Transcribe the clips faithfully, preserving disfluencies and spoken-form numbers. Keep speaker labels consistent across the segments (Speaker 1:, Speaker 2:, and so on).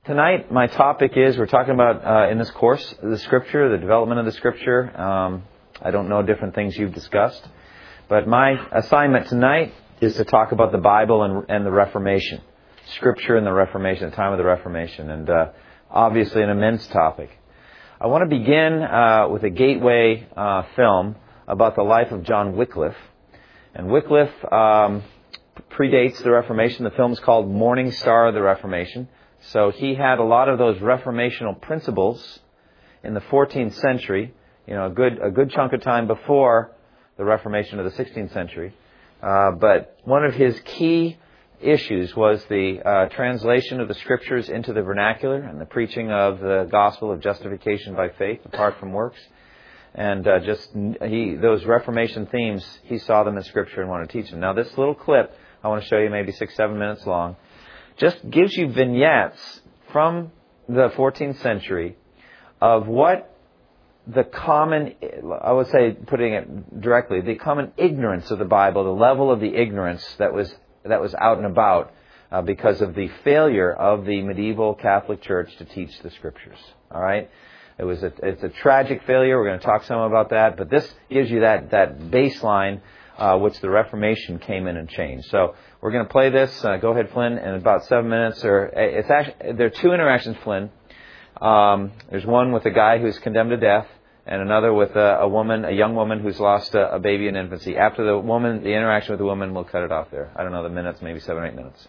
Speaker 1: Tonight, my topic is, we're talking about, uh, in this course, the Scripture, the development of the Scripture. Um, I don't know different things you've discussed, but my assignment tonight is to talk about the Bible and, and the Reformation. Scripture and the Reformation, the time of the Reformation, and uh, obviously an immense topic. I want to begin uh, with a gateway uh, film about the life of John Wycliffe. And Wycliffe um, predates the Reformation. The film is called Morning Star of the Reformation. So he had a lot of those reformational principles in the fourteenth century, you know, a good a good chunk of time before the Reformation of the sixteenth century. Uh, but one of his key issues was the uh, translation of the Scriptures into the vernacular and the preaching of the gospel of justification by faith apart from works. And uh, just he those Reformation themes, he saw them in Scripture and wanted to teach them. Now, this little clip I want to show you, maybe six, seven minutes long, just gives you vignettes from the fourteenth century of what the common, I would say, putting it directly, the common ignorance of the Bible, the level of the ignorance that was that was out and about uh, because of the failure of the medieval Catholic Church to teach the Scriptures. All right, it was a, it's a tragic failure. We're going to talk some about that, but this gives you that that baseline. Uh, which the Reformation came in and changed. So we're going to play this. Uh, go ahead, Flynn, in about seven minutes. Or it's actually there are two interactions, Flynn. Um, there's one with a guy who's condemned to death, and another with a, a woman, a young woman who's lost a, a baby in infancy. After the woman, the interaction with the woman, we'll cut it off there. I don't know the minutes, maybe seven or eight minutes.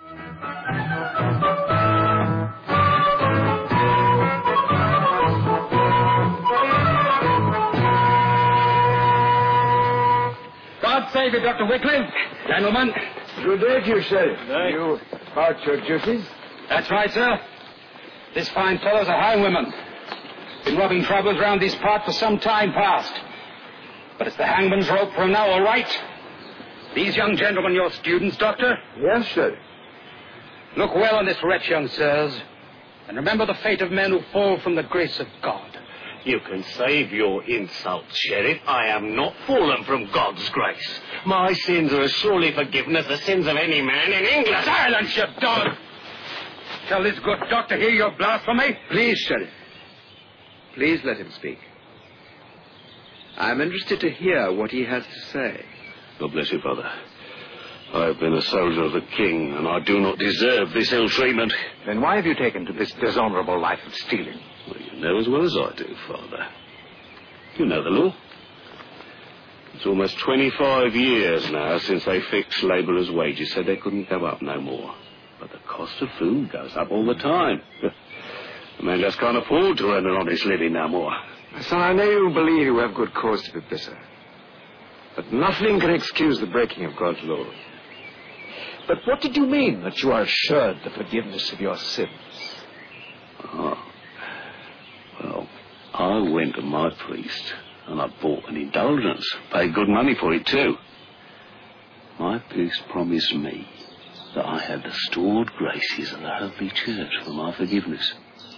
Speaker 2: God save you, Doctor Wycliffe. Gentlemen.
Speaker 3: Good day to you, Sheriff. You about your duties?
Speaker 2: That's right, sir. This fine fellow's a hangwoman. Been rubbing troubles round these parts for some time past. But it's the hangman's rope for him now, all right. These young gentlemen, your students, Doctor?
Speaker 3: Yes, Sheriff.
Speaker 2: Look well on this wretch, young sirs, and remember the fate of men who fall from the grace of God.
Speaker 4: You can save your insults, Sheriff. I am not fallen from God's grace. My sins are as surely forgiven as the sins of any man in England.
Speaker 2: Silence, you dog! Shall this good doctor hear your blasphemy?
Speaker 3: Please, Sheriff. Please let him speak. I'm interested to hear what he has to say.
Speaker 4: God bless you, Father. I have been a soldier of the King, and I do not deserve this ill treatment.
Speaker 3: Then why have you taken to this dishonorable life of stealing?
Speaker 4: Well, you know as well as I do, Father. You know the law. It's almost twenty-five years now since they fixed labourers' wages so they couldn't go up no more. But the cost of food goes up all the time. The man just can't afford to earn an honest living no more.
Speaker 3: My son, I know you believe you have good cause to be bitter. But nothing can excuse the breaking of God's law. But what did you mean that you are assured the forgiveness of your sins?
Speaker 4: Oh. Well, I went to my priest and I bought an indulgence. Paid good money for it too. My priest promised me that I had the stored graces of the Holy Church for my forgiveness.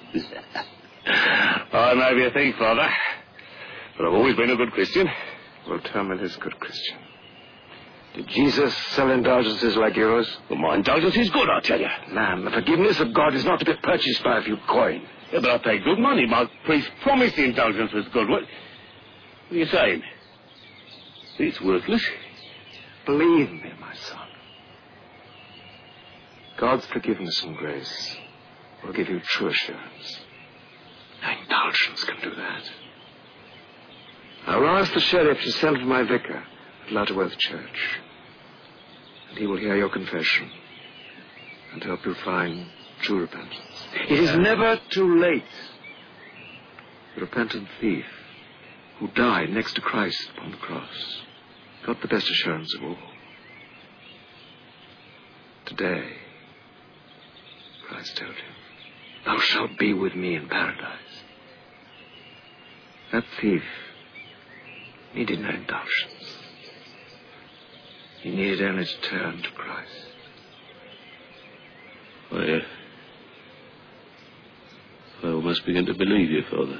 Speaker 4: I may be a thief, Father, but I've always been a good Christian.
Speaker 3: Well, tell me this, good Christian. Did Jesus sell indulgences like yours?
Speaker 4: Well, my indulgence is good, I tell you.
Speaker 3: Man, the forgiveness of God is not to be purchased by a few coin.
Speaker 4: Yeah, but I paid good money. My priest promised the indulgence was good. What, what are you saying? It's worthless.
Speaker 3: Believe me, my son. God's forgiveness and grace will give you true assurance. Now, indulgence can do that. I will ask the sheriff to send for my vicar at Lutterworth Church, and he will hear your confession and help you find true repentance. It is never too late. The repentant thief who died next to Christ upon the cross got the best assurance of all. Today, Christ told him, "Thou shalt be with me in paradise." That thief needed no indulgence. He needed only to turn to Christ.
Speaker 4: I, uh, I almost begin to believe you, Father.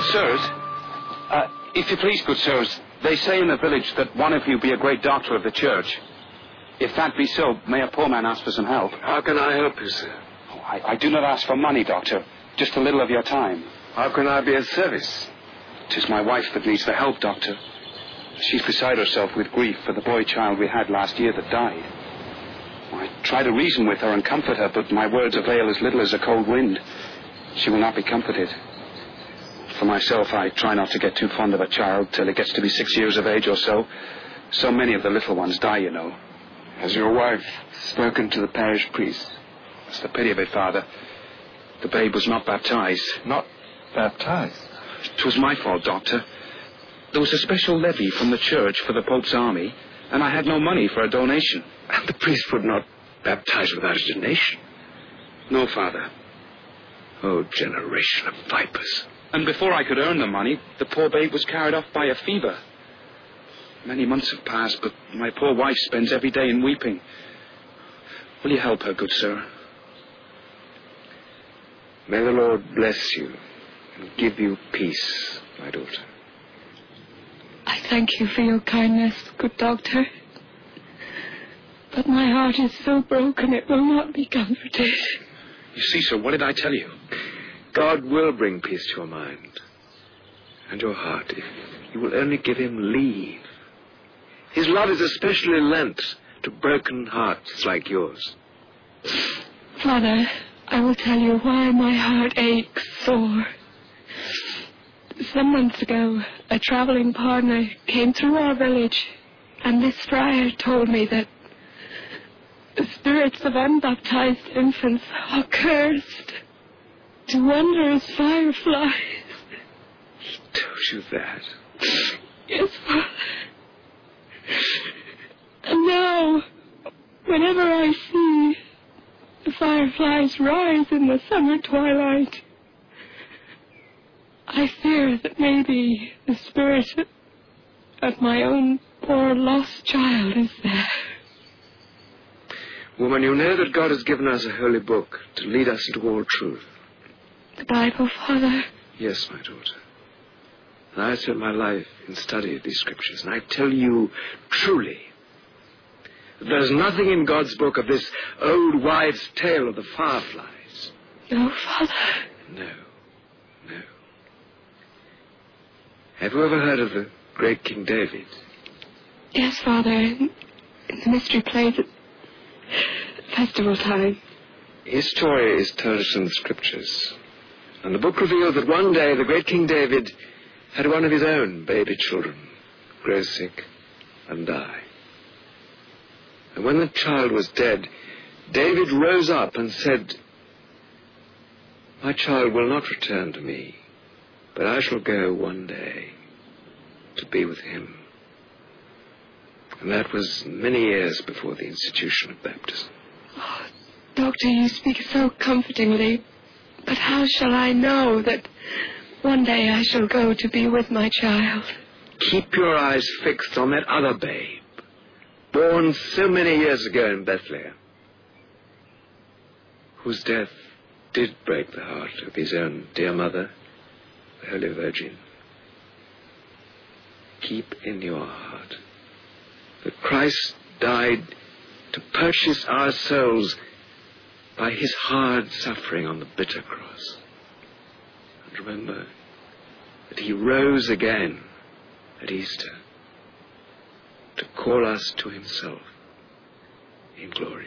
Speaker 2: sirs, uh, if you please, good sirs, they say in the village that one of you be a great doctor of the church. If that be so, may a poor man ask for some help?
Speaker 3: How can I help you, sir?
Speaker 2: Oh, I, I do not ask for money, doctor. Just a little of your time.
Speaker 3: How can I be of service?
Speaker 2: 'Tis my wife that needs the help, doctor. She's beside herself with grief for the boy child we had last year that died. I try to reason with her and comfort her, but my words avail as little as a cold wind. She will not be comforted. For myself, I try not to get too fond of a child till it gets to be six years of age or so. So many of the little ones die, you know.
Speaker 3: Has your wife spoken to the parish priest?
Speaker 2: That's the pity of it, Father. The babe was not baptized.
Speaker 3: Not baptized?
Speaker 2: It was my fault, Doctor. There was a special levy from the church for the Pope's army, and I had no money for a donation.
Speaker 3: And the priest would not baptize without a donation?
Speaker 2: No, Father.
Speaker 3: Oh, generation of vipers.
Speaker 2: And before I could earn the money, the poor babe was carried off by a fever. Many months have passed, but my poor wife spends every day in weeping. Will you help her, good sir?
Speaker 3: May the Lord bless you and give you peace, my daughter.
Speaker 5: I thank you for your kindness, good doctor. But my heart is so broken it will not be comforted.
Speaker 2: You see, sir, what did I tell you?
Speaker 3: God will bring peace to your mind and your heart if you will only give him leave. His love is especially lent to broken hearts like yours.
Speaker 5: Father, I will tell you why my heart aches sore. Some months ago, a traveling partner came through our village, and this friar told me that the spirits of unbaptized infants are cursed to wander as fireflies.
Speaker 3: He told you that?
Speaker 5: Yes, Father. And now, whenever I see the fireflies rise in the summer twilight, I fear that maybe the spirit of my own poor lost child is there.
Speaker 3: Woman, you know that God has given us a holy book to lead us into all truth.
Speaker 5: The Bible, Father?
Speaker 3: Yes, my daughter. And I spent my life in study of these scriptures, and I tell you truly that there's nothing in God's book of this old wives' tale of the fireflies.
Speaker 5: No, Father.
Speaker 3: No, no. Have you ever heard of the great King David?
Speaker 5: Yes, Father. In the mystery plays at festival time.
Speaker 3: His story is told us in the scriptures. And the book reveals that one day the great King David had one of his own baby children grow sick and die. And when the child was dead, David rose up and said, "My child will not return to me, but I shall go one day to be with him." And that was many years before the institution of baptism.
Speaker 5: Oh, Doctor, you speak so comfortingly. But how shall I know that one day I shall go to be with my child?
Speaker 3: Keep your eyes fixed on that other babe, born so many years ago in Bethlehem, whose death did break the heart of his own dear mother, the Holy Virgin. Keep in your heart that Christ died to purchase our souls by his hard suffering on the bitter cross. And remember that he rose again at Easter to call us to himself in glory.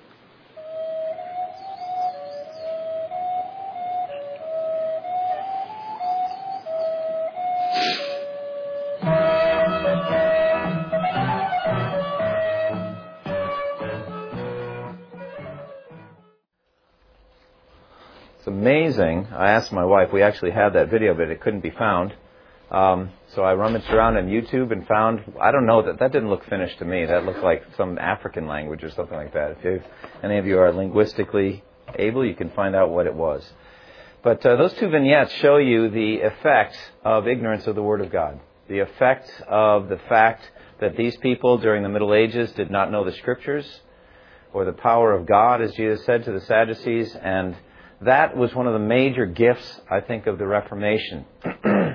Speaker 1: It's amazing. I asked my wife, we actually had that video, but it couldn't be found. Um, so I rummaged around on YouTube and found, I don't know, that that didn't look Finnish to me. That looked like some African language or something like that. If you, any of you are linguistically able, you can find out what it was. But uh, those two vignettes show you the effect of ignorance of the Word of God. The effect of the fact that these people during the Middle Ages did not know the Scriptures or the power of God, as Jesus said to the Sadducees, and that was one of the major gifts, I think, of the Reformation.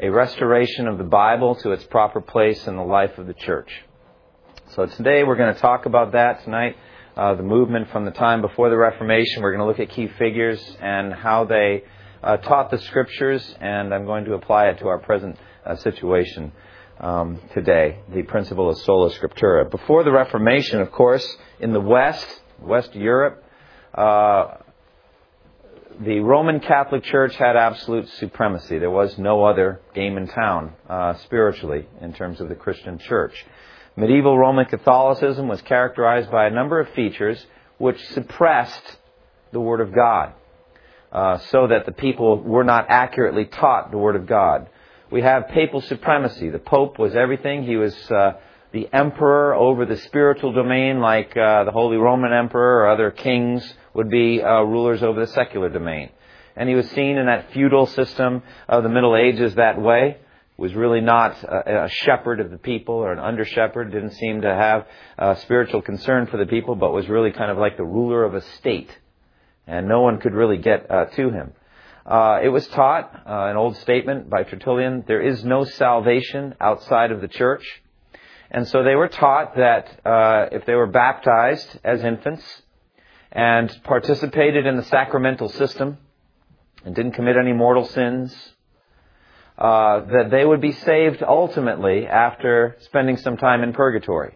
Speaker 1: a restoration of the Bible to its proper place in the life of the church. So today we're going to talk about that tonight, uh, the movement from the time before the Reformation. We're going to look at key figures and how they uh, taught the Scriptures, and I'm going to apply it to our present uh, situation um, today, the principle of sola scriptura. Before the Reformation, of course, in the West, West Europe, uh, the Roman Catholic Church had absolute supremacy. There was no other game in town uh, spiritually in terms of the Christian church. Medieval Roman Catholicism was characterized by a number of features which suppressed the Word of God, uh, so that the people were not accurately taught the Word of God. We have papal supremacy. The Pope was everything. He was uh, the emperor over the spiritual domain, like uh, the Holy Roman Emperor or other kings would be uh, rulers over the secular domain. And he was seen in that feudal system of the Middle Ages that way. Was really not a, a shepherd of the people or an under-shepherd, didn't seem to have uh, spiritual concern for the people, but was really kind of like the ruler of a state. And no one could really get uh, to him. Uh, it was taught, uh, an old statement by Tertullian, there is no salvation outside of the church. And so they were taught that uh, if they were baptized as infants and participated in the sacramental system and didn't commit any mortal sins, Uh, that they would be saved ultimately after spending some time in purgatory.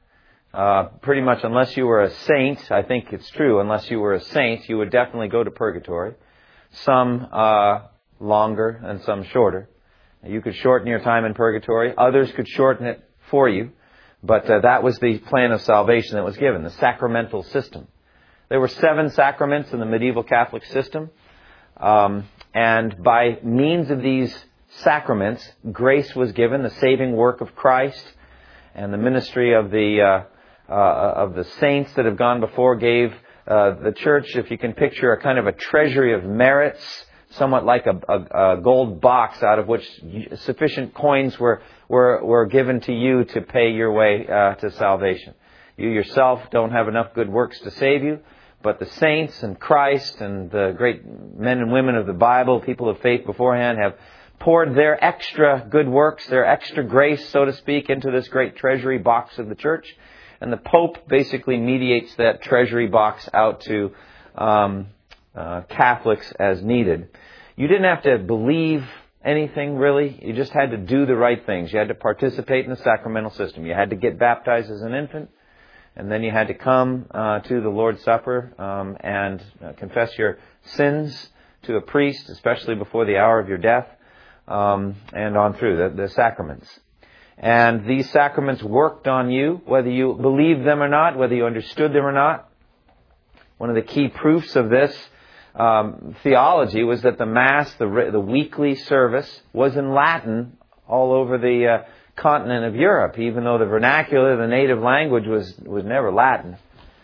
Speaker 1: Uh, pretty much unless you were a saint, I think it's true, unless you were a saint, you would definitely go to purgatory. Some uh, longer and some shorter. You could shorten your time in purgatory. Others could shorten it for you. But uh, that was the plan of salvation that was given, the sacramental system. There were seven sacraments in the medieval Catholic system. Um, and by means of these sacraments, grace was given, the saving work of Christ, and the ministry of the uh, uh, of the saints that have gone before gave uh, the church, if you can picture, a kind of a treasury of merits, somewhat like a, a, a gold box out of which sufficient coins were were were given to you to pay your way uh, to salvation. You yourself don't have enough good works to save you, but the saints and Christ and the great men and women of the Bible, people of faith beforehand, have poured their extra good works, their extra grace, so to speak, into this great treasury box of the church. And the Pope basically mediates that treasury box out to um, uh, Catholics as needed. You didn't have to believe anything, really. You just had to do the right things. You had to participate in the sacramental system. You had to get baptized as an infant. And then you had to come uh, to the Lord's Supper um, and uh, confess your sins to a priest, especially before the hour of your death. Um, and on through the, the sacraments. And these sacraments worked on you, whether you believed them or not, whether you understood them or not. One of the key proofs of this um, theology was that the Mass, the, the weekly service, was in Latin all over the uh, continent of Europe, even though the vernacular, the native language, was, was never Latin.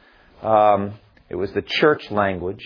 Speaker 1: Um, it was the church language.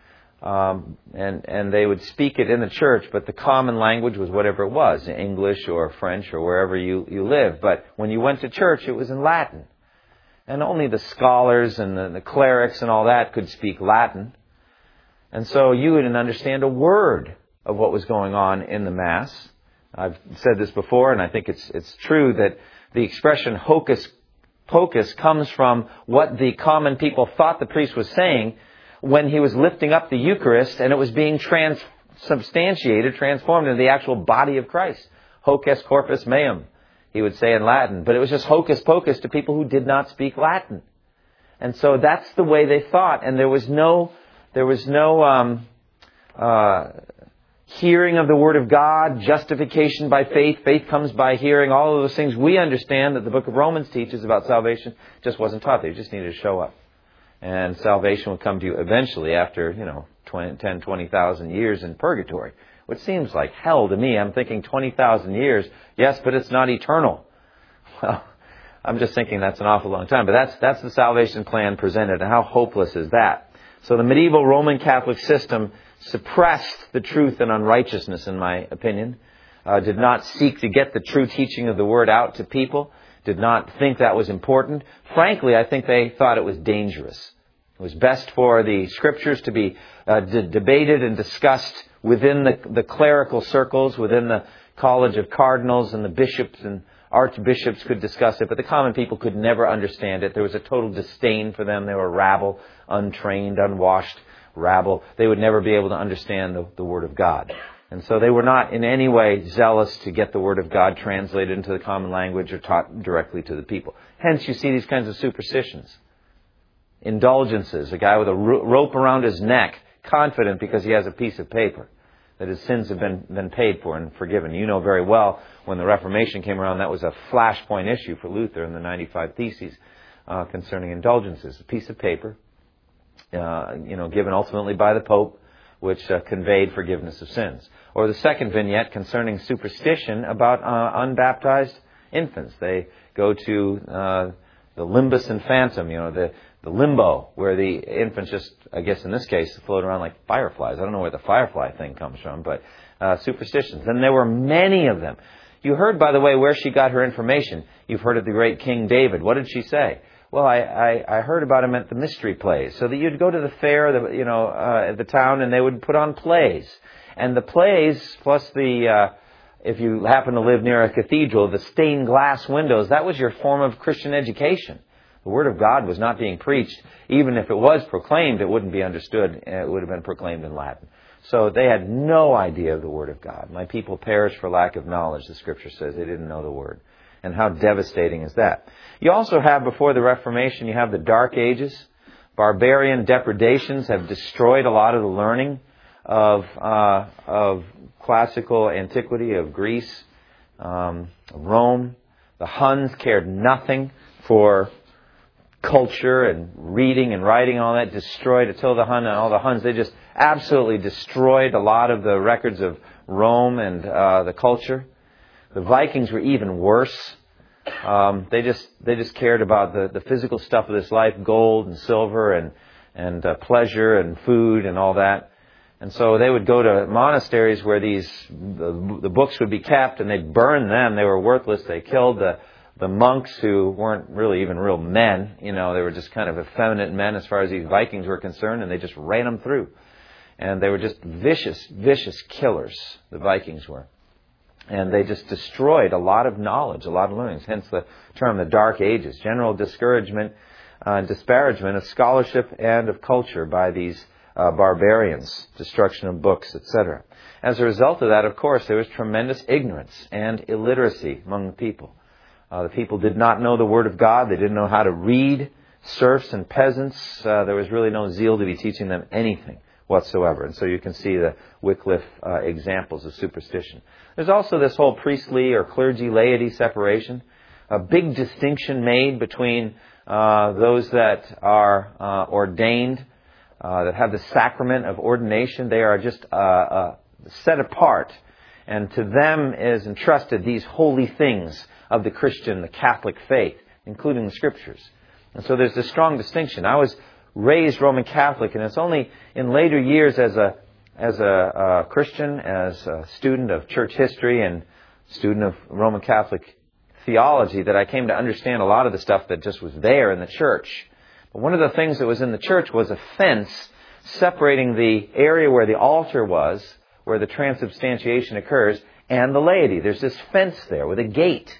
Speaker 1: Um, and, and they would speak it in the church, but the common language was whatever it was, English or French or wherever you, you lived. But when you went to church, it was in Latin. And only the scholars and the, the clerics and all that could speak Latin. And so you wouldn't understand a word of what was going on in the Mass. I've said this before, and I think it's, it's true that the expression hocus pocus comes from what the common people thought the priest was saying when he was lifting up the Eucharist and it was being transubstantiated, transformed into the actual body of Christ. Hoc est corpus meum, he would say in Latin. But it was just hocus pocus to people who did not speak Latin. And so that's the way they thought. And there was no, there was no um, uh, hearing of the Word of God, justification by faith, faith comes by hearing, all of those things we understand that the book of Romans teaches about salvation just wasn't taught. They just needed to show up. And salvation will come to you eventually after, you know, twenty, ten, twenty thousand years in purgatory. Which seems like hell to me. I'm thinking twenty thousand years. Yes, but it's not eternal. Well, I'm just thinking that's an awful long time. But that's that's the salvation plan presented. And how hopeless is that? So the medieval Roman Catholic system suppressed the truth and unrighteousness, in my opinion. Uh, did not seek to get the true teaching of the Word out to people. Did not think that was important. Frankly, I think they thought it was dangerous. It was best for the Scriptures to be uh, d- debated and discussed within the, the clerical circles, within the college of cardinals and the bishops and archbishops could discuss it, but the common people could never understand it. There was a total disdain for them. They were rabble, untrained, unwashed rabble. They would never be able to understand the, the Word of God. And so they were not in any way zealous to get the Word of God translated into the common language or taught directly to the people. Hence, you see these kinds of superstitions. Indulgences, a guy with a ro- rope around his neck, confident because he has a piece of paper that his sins have been, been paid for and forgiven. You know very well when the Reformation came around, that was a flashpoint issue for Luther in the ninety-five Theses uh, concerning indulgences. A piece of paper, uh, you know, given ultimately by the Pope, which uh, conveyed forgiveness of sins. Or the second vignette concerning superstition about uh, unbaptized infants. They go to uh, the limbus infantum, you know, the, the limbo, where the infants just, I guess in this case, float around like fireflies. I don't know where the firefly thing comes from, but uh, superstitions. And there were many of them. You heard, by the way, where she got her information. You've heard of the great King David. What did she say? Well, I, I, I heard about him at the mystery plays. So that you'd go to the fair, the, you know, uh, at the town, and they would put on plays. And the plays, plus the, uh, if you happen to live near a cathedral, the stained glass windows, that was your form of Christian education. The Word of God was not being preached. Even if it was proclaimed, it wouldn't be understood. It would have been proclaimed in Latin. So they had no idea of the Word of God. My people perished for lack of knowledge, the Scripture says. They didn't know the Word. And how devastating is that? You also have, before the Reformation, you have the Dark Ages. Barbarian depredations have destroyed a lot of the learning of uh, of classical antiquity, of Greece, um, Rome. The Huns cared nothing for culture and reading and writing, all that. Destroyed Attila the Hun and all the Huns. They just absolutely destroyed a lot of the records of Rome and uh, the culture. The Vikings were even worse. Um, they just they just cared about the, the physical stuff of this life, gold and silver and and uh, pleasure and food and all that. And so they would go to monasteries where these the, the books would be kept, and they'd burn them. They were worthless. They killed the the monks who weren't really even real men. You know, they were just kind of effeminate men as far as these Vikings were concerned, and they just ran them through. And they were just vicious, vicious killers, the Vikings were. And they just destroyed a lot of knowledge, a lot of learnings. Hence the term the Dark Ages. General discouragement and uh, disparagement of scholarship and of culture by these uh, barbarians. Destruction of books, et cetera. As a result of that, of course, there was tremendous ignorance and illiteracy among the people. Uh, the people did not know the Word of God. They didn't know how to read. Serfs and peasants, uh, there was really no zeal to be teaching them anything whatsoever. And so you can see the Wycliffe uh, examples of superstition. There's also this whole priestly or clergy laity separation. A big distinction made between uh, those that are uh, ordained, uh, that have the sacrament of ordination. They are just uh, uh, set apart. And to them is entrusted these holy things of the Christian, the Catholic faith, including the Scriptures. And so there's this strong distinction. I was raised Roman Catholic, and it's only in later years as a as a uh, Christian, as a student of church history and student of Roman Catholic theology, that I came to understand a lot of the stuff that just was there in the church. But one of the things that was in the church was a fence separating the area where the altar was, where the transubstantiation occurs, and the laity. There's this fence there with a gate.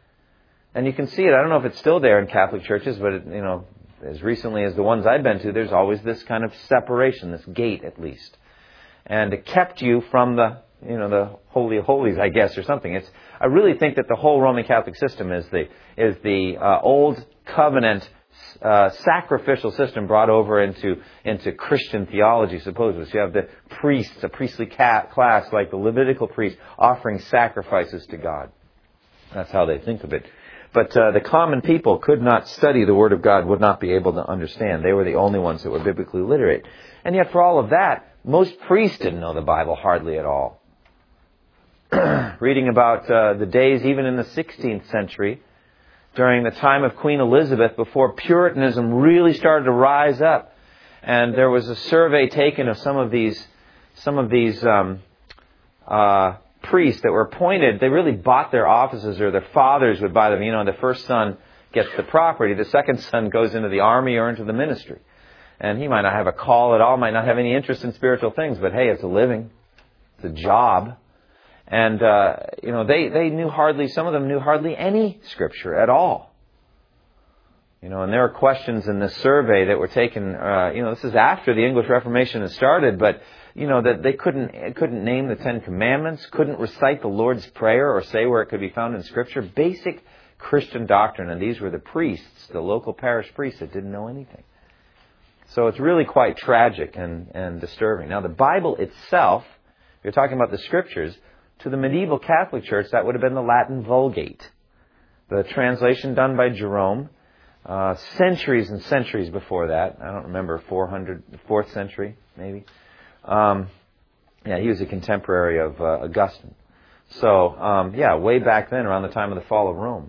Speaker 1: And you can see it. I don't know if it's still there in Catholic churches, but it, you know, as recently as the ones I've been to, there's always this kind of separation, this gate at least. And it kept you from the, you know, the Holy of Holies, I guess, or something. It's, I really think that the whole Roman Catholic system is the, is the uh, old covenant uh, sacrificial system brought over into, into Christian theology, supposedly. So you have the priests, a priestly cat class like the Levitical priest, offering sacrifices to God. That's how they think of it. But uh, the common people could not study the Word of God, would not be able to understand. They were the only ones that were biblically literate. And yet for all of that, most priests didn't know the Bible hardly at all. Reading about uh, the days, even in the sixteenth century, during the time of Queen Elizabeth, before Puritanism really started to rise up. And there was a survey taken of some of these, some of these um, uh, priests that were appointed. They really bought their offices, or their fathers would buy them. You know, the first son gets the property. The second son goes into the army or into the ministry. And he might not have a call at all, might not have any interest in spiritual things, but hey, it's a living. It's a job. And, uh, you know, they, they knew hardly, some of them knew hardly any Scripture at all. You know, and there were questions in this survey that were taken, uh, you know, this is after the English Reformation had started, but, you know, that they couldn't, couldn't name the Ten Commandments, couldn't recite the Lord's Prayer or say where it could be found in Scripture. Basic Christian doctrine. And these were the priests, the local parish priests that didn't know anything. So it's really quite tragic and, and disturbing. Now, the Bible itself, if you're talking about the Scriptures, to the medieval Catholic Church, that would have been the Latin Vulgate. The translation done by Jerome, uh, centuries and centuries before that. I don't remember, four hundred, fourth century, maybe. Um, yeah, he was a contemporary of uh, Augustine. So, um, yeah, way back then, around the time of the fall of Rome.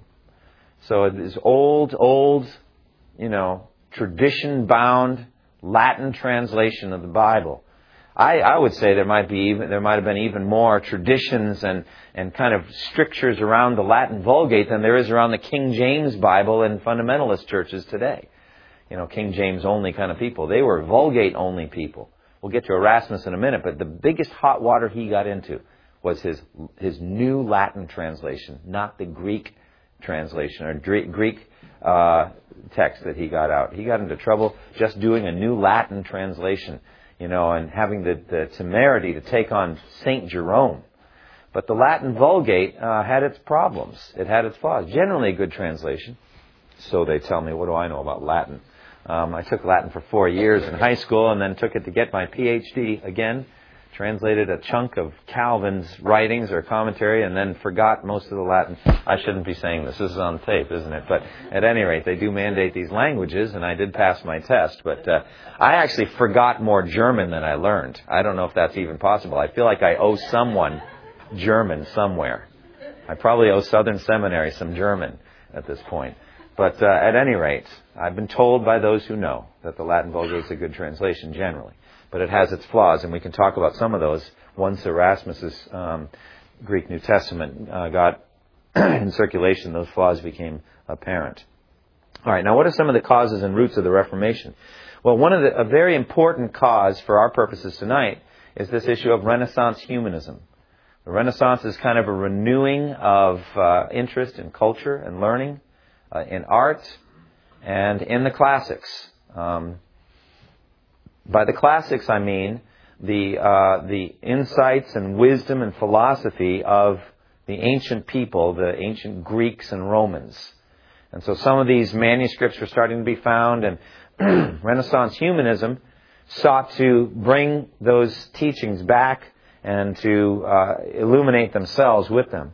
Speaker 1: So it is old, old, you know, tradition-bound Latin translation of the Bible. I, I would say there might be even there might have been even more traditions and, and kind of strictures around the Latin Vulgate than there is around the King James Bible in fundamentalist churches today. You know, King James only kind of people. They were Vulgate only people. We'll get to Erasmus in a minute, but the biggest hot water he got into was his his new Latin translation, not the Greek translation or Greek uh, text that he got out. He got into trouble just doing a new Latin translation. You know, and having the, the temerity to take on Saint Jerome. But the Latin Vulgate uh, had its problems. It had its flaws. Generally a good translation. So they tell me, what do I know about Latin? Um, I took Latin for four years in high school and then took it to get my P H D again. Translated a chunk of Calvin's writings or commentary and then forgot most of the Latin. I shouldn't be saying this. This is on tape, isn't it? But at any rate, they do mandate these languages, and I did pass my test. But uh, I actually forgot more German than I learned. I don't know if that's even possible. I feel like I owe someone German somewhere. I probably owe Southern Seminary some German at this point. But uh, at any rate, I've been told by those who know that the Latin Vulgate is a good translation generally. But it has its flaws, and we can talk about some of those once Erasmus's um, Greek New Testament uh, got in circulation. Those flaws became apparent. All right, now what are some of the causes and roots of the Reformation? Well, one of the a very important cause for our purposes tonight is this issue of Renaissance humanism. The Renaissance is kind of a renewing of uh, interest in culture and learning, uh, in art, and in the classics. Um, By the classics, I mean the uh, the insights and wisdom and philosophy of the ancient people, the ancient Greeks and Romans. And so some of these manuscripts were starting to be found, and Renaissance humanism sought to bring those teachings back and to uh, illuminate themselves with them.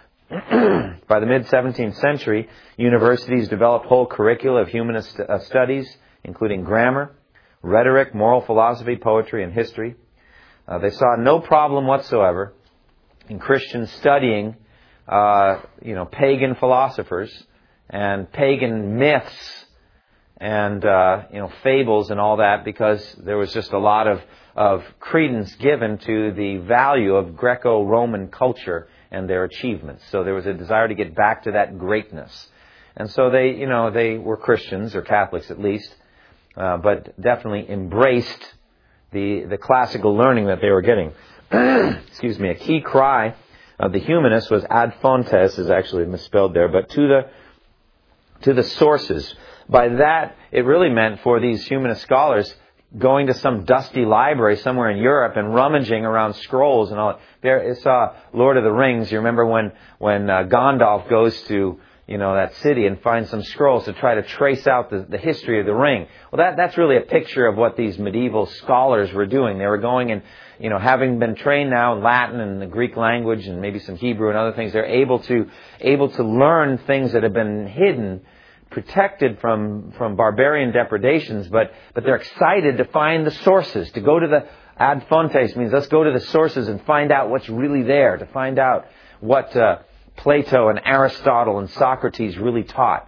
Speaker 1: By the mid-seventeenth century, universities developed whole curricula of humanist uh, studies, including grammar, rhetoric, moral philosophy, poetry, and history. Uh, they saw no problem whatsoever in Christians studying, uh, you know, pagan philosophers and pagan myths and, uh, you know, fables and all that, because there was just a lot of, of credence given to the value of Greco-Roman culture and their achievements. So there was a desire to get back to that greatness. And so they, you know, they were Christians, or Catholics at least, Uh, but definitely embraced the the classical learning that they were getting. Excuse me. A key cry of the humanists was ad fontes, is actually misspelled there, but to the to the sources. By that, it really meant for these humanist scholars going to some dusty library somewhere in Europe and rummaging around scrolls and all. There, it's uh, Lord of the Rings. You remember when when uh, Gandalf goes to, you know, that city and find some scrolls to try to trace out the, the history of the ring. Well, that, that's really a picture of what these medieval scholars were doing. They were going and, you know, having been trained now in Latin and the Greek language and maybe some Hebrew and other things, they're able to, able to learn things that have been hidden, protected from, from barbarian depredations, but, but they're excited to find the sources, to go to the ad fontes means let's go to the sources and find out what's really there, to find out what, uh, Plato and Aristotle and Socrates really taught,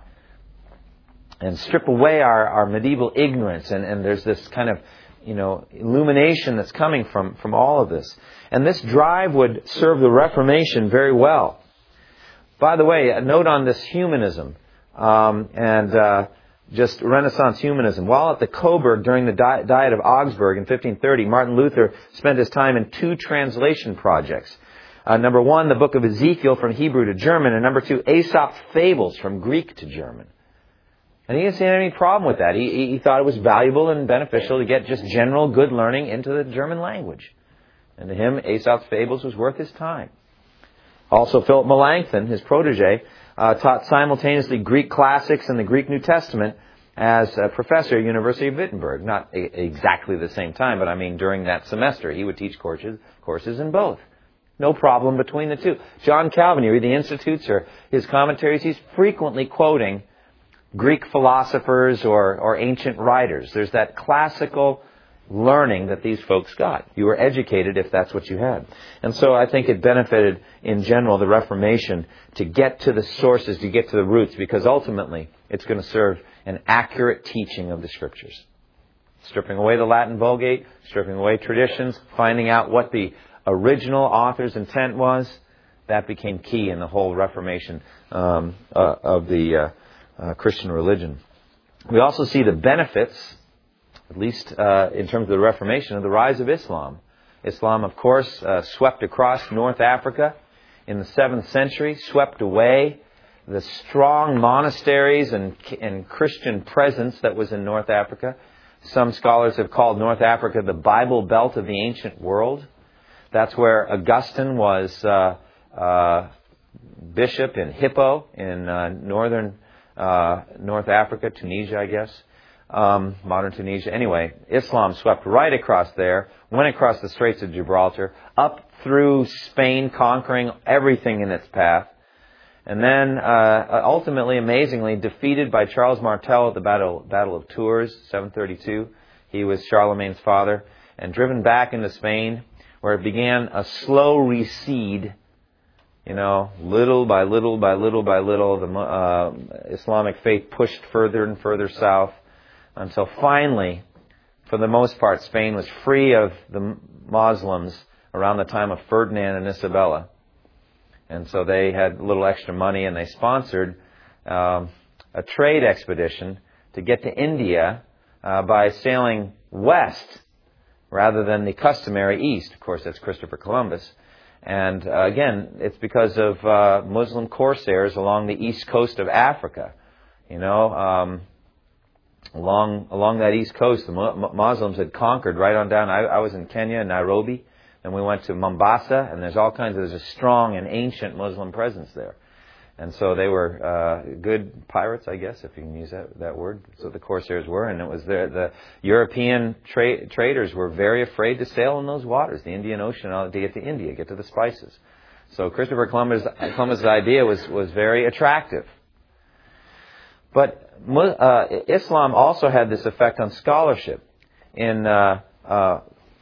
Speaker 1: and strip away our, our medieval ignorance. And, and there's this kind of, you know, illumination that's coming from, from all of this. And this drive would serve the Reformation very well. By the way, a note on this humanism um, and uh, just Renaissance humanism. While at the Coburg during the Di- Diet of Augsburg in fifteen thirty, Martin Luther spent his time in two translation projects. Uh, number one, the book of Ezekiel from Hebrew to German. And number two, Aesop's Fables from Greek to German. And he didn't see any problem with that. He, he, he thought it was valuable and beneficial to get just general good learning into the German language. And to him, Aesop's Fables was worth his time. Also, Philip Melanchthon, his protege, uh, taught simultaneously Greek classics and the Greek New Testament as a professor at University of Wittenberg. Not a, exactly the same time, but I mean during that semester. He would teach courses, courses in both. No problem between the two. John Calvin, you read the Institutes or his commentaries, he's frequently quoting Greek philosophers or, or ancient writers. There's that classical learning that these folks got. You were educated if that's what you had. And so I think it benefited, in general, the Reformation to get to the sources, to get to the roots, because ultimately it's going to serve an accurate teaching of the Scriptures. Stripping away the Latin Vulgate, stripping away traditions, finding out what the original author's intent was, that became key in the whole Reformation um, uh, of the uh, uh, Christian religion. We also see the benefits, at least uh, in terms of the Reformation, of the rise of Islam. Islam, of course, uh, swept across North Africa in the seventh century, swept away the strong monasteries and, and Christian presence that was in North Africa. Some scholars have called North Africa the Bible Belt of the ancient world. That's where Augustine was uh, uh, bishop in Hippo in uh, northern uh, North Africa, Tunisia, I guess. Um, modern Tunisia. Anyway, Islam swept right across there, went across the Straits of Gibraltar, up through Spain, conquering everything in its path, and then uh, ultimately, amazingly, defeated by Charles Martel at the Battle, Battle of Tours, seven thirty-two. He was Charlemagne's father, and driven back into Spain, where it began a slow recede. You know, little by little by little by little, the uh, Islamic faith pushed further and further south, until finally, for the most part, Spain was free of the Muslims around the time of Ferdinand and Isabella. And so they had a little extra money, and they sponsored um, a trade expedition to get to India uh, by sailing west rather than the customary east. Of course, that's Christopher Columbus. And uh, again, it's because of uh, Muslim corsairs along the east coast of Africa. You know, um, Along along that east coast, the Muslims had conquered right on down. I, I was in Kenya, Nairobi, and we went to Mombasa, and there's all kinds of, there's a strong and ancient Muslim presence there. And so they were uh, good pirates, I guess, if you can use that, that word. So the corsairs were, and it was there. The European tra- traders were very afraid to sail in those waters, the Indian Ocean, to get to India, get to the spices. So Christopher Columbus, Columbus' idea was, was very attractive. But uh, Islam also had this effect on scholarship. In uh, uh,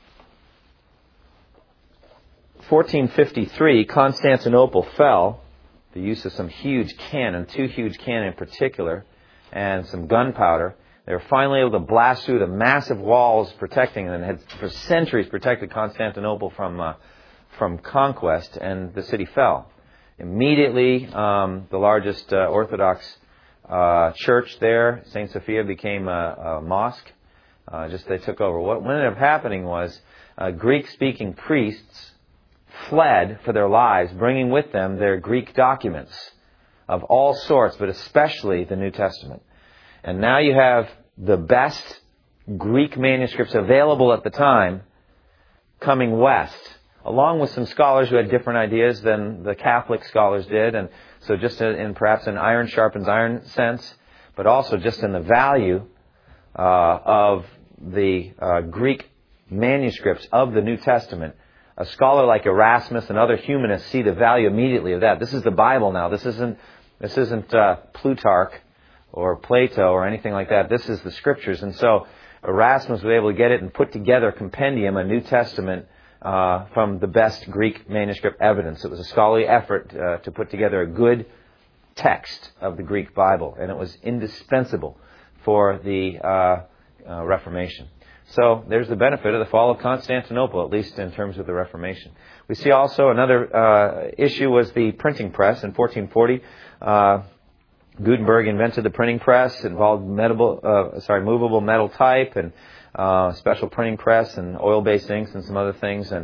Speaker 1: fourteen fifty-three, Constantinople fell, the use of some huge cannon, two huge cannon in particular, and some gunpowder. They were finally able to blast through the massive walls protecting them, and had for centuries protected Constantinople from uh, from conquest, and the city fell. Immediately, um, the largest uh, Orthodox Uh, church there, Saint Sophia, became a, a mosque. Uh, just they took over. What, what ended up happening was uh, Greek-speaking priests fled for their lives, bringing with them their Greek documents of all sorts, but especially the New Testament. And now you have the best Greek manuscripts available at the time coming west, along with some scholars who had different ideas than the Catholic scholars did, and so just in perhaps an iron sharpens iron sense, but also just in the value uh, of the uh, Greek manuscripts of the New Testament. A scholar like Erasmus and other humanists see the value immediately of that. This is the Bible now. This isn't this isn't uh, Plutarch or Plato or anything like that. This is the Scriptures. And so Erasmus was able to get it and put together a compendium, a New Testament, Uh, from the best Greek manuscript evidence. It was a scholarly effort uh, to put together a good text of the Greek Bible, and it was indispensable for the uh, uh, Reformation. So there's the benefit of the fall of Constantinople, at least in terms of the Reformation. We see also another uh, issue was the printing press in fourteen forty. Uh, Gutenberg invented the printing press. It involved metable, uh, sorry, movable metal type and Uh, special printing press and oil-based inks and some other things. And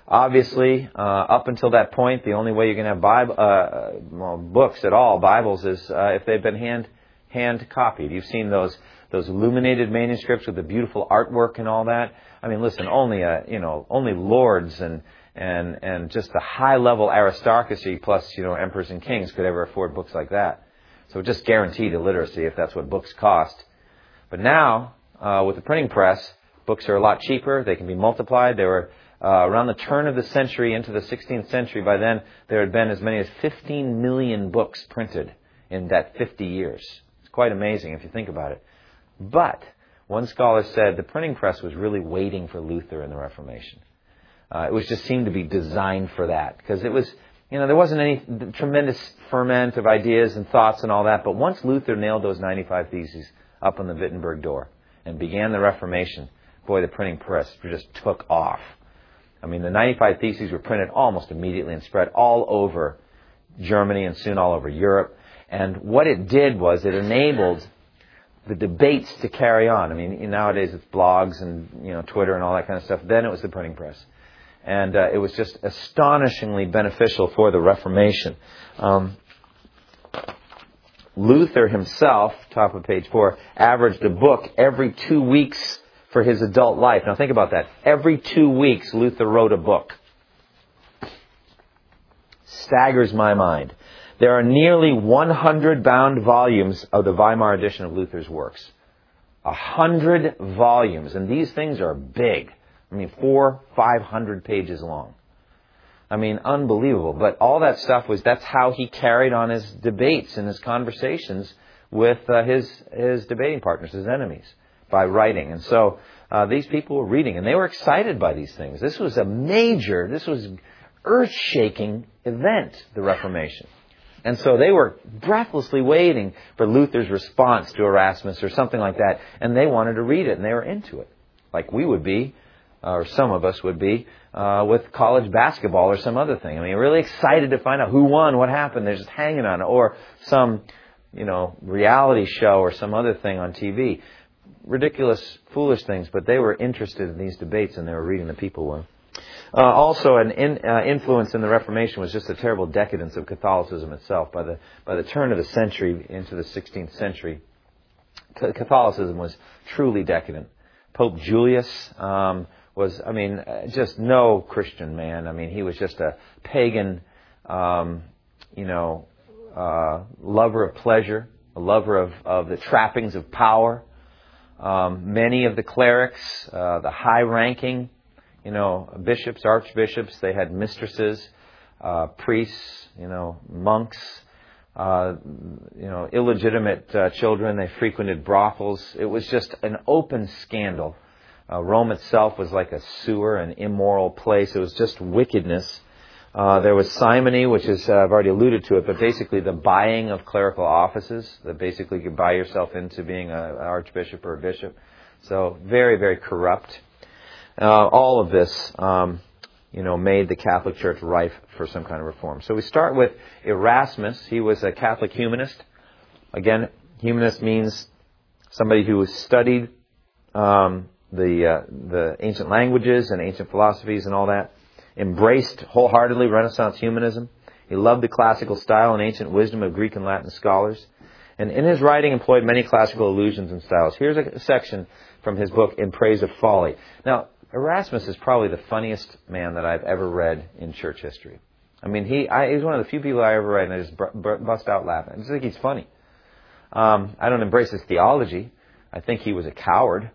Speaker 1: Obviously, uh, up until that point, the only way you can have Bible, uh, well, books at all, Bibles, is uh, if they've been hand hand copied. You've seen those those illuminated manuscripts with the beautiful artwork and all that. I mean, listen, only a, you know only lords and and and just the high level aristocracy plus you know emperors and kings could ever afford books like that. So just guaranteed illiteracy if that's what books cost. But now, uh, with the printing press, books are a lot cheaper. They can be multiplied. They were uh, around the turn of the century into the sixteenth century. By then, there had been as many as fifteen million books printed in that fifty years. It's quite amazing if you think about it. But one scholar said the printing press was really waiting for Luther in the Reformation. Uh, it was just seemed to be designed for that because it was, you know, there wasn't any tremendous ferment of ideas and thoughts and all that. But once Luther nailed those ninety-five Theses up on the Wittenberg door and began the Reformation, boy, the printing press just took off. I mean, the ninety-five Theses were printed almost immediately and spread all over Germany and soon all over Europe. And what it did was it enabled the debates to carry on. I mean, nowadays it's blogs and, you know, Twitter and all that kind of stuff. Then it was the printing press. And uh, it was just astonishingly beneficial for the Reformation. Um, Luther himself, top of page four, averaged a book every two weeks for his adult life. Now think about that. Every two weeks, Luther wrote a book. Staggers my mind. There are nearly one hundred bound volumes of the Weimar edition of Luther's works. A hundred volumes. And these things are big. I mean, four, five hundred pages long. I mean, unbelievable. But all that stuff was, that's how he carried on his debates and his conversations with uh, his, his debating partners, his enemies, by writing. And so uh, these people were reading, and they were excited by these things. This was a major, this was earth-shaking event, the Reformation. And so they were breathlessly waiting for Luther's response to Erasmus or something like that, and they wanted to read it, and they were into it, like we would be, or some of us would be, uh, with college basketball or some other thing. I mean, really excited to find out who won, what happened. They're just hanging on it, or some, you know, reality show or some other thing on T V. Ridiculous, foolish things, but they were interested in these debates, and they were reading the people one. Uh, also, an in, uh, influence in the Reformation was just the terrible decadence of Catholicism itself. By the by the turn of the century into the sixteenth century, Catholicism was truly decadent. Pope Julius um, was, I mean, just no Christian man. I mean, he was just a pagan, um, you know, uh, lover of pleasure, a lover of, of the trappings of power. Um, many of the clerics, uh, the high-ranking, you know, bishops, archbishops, they had mistresses, uh, priests, you know, monks, uh, you know, illegitimate uh, children. They frequented brothels. It was just an open scandal. Uh, Rome itself was like a sewer, an immoral place. It was just wickedness. Uh, there was simony, which is, uh, I've already alluded to it, but basically the buying of clerical offices, that basically you could buy yourself into being a, an archbishop or a bishop. So very, very corrupt. Uh, all of this, um, you know, made the Catholic Church rife for some kind of reform. So we start with Erasmus. He was a Catholic humanist. Again, humanist means somebody who studied um, the uh, the ancient languages and ancient philosophies and all that. Embraced wholeheartedly Renaissance humanism. He loved the classical style and ancient wisdom of Greek and Latin scholars. And in his writing employed many classical allusions and styles. Here's a section from his book, In Praise of Folly. Now, Erasmus is probably the funniest man that I've ever read in church history. I mean, he I, he's one of the few people I ever read, and I just br- br- bust out laughing. I just think he's funny. Um, I don't embrace his theology. I think he was a coward.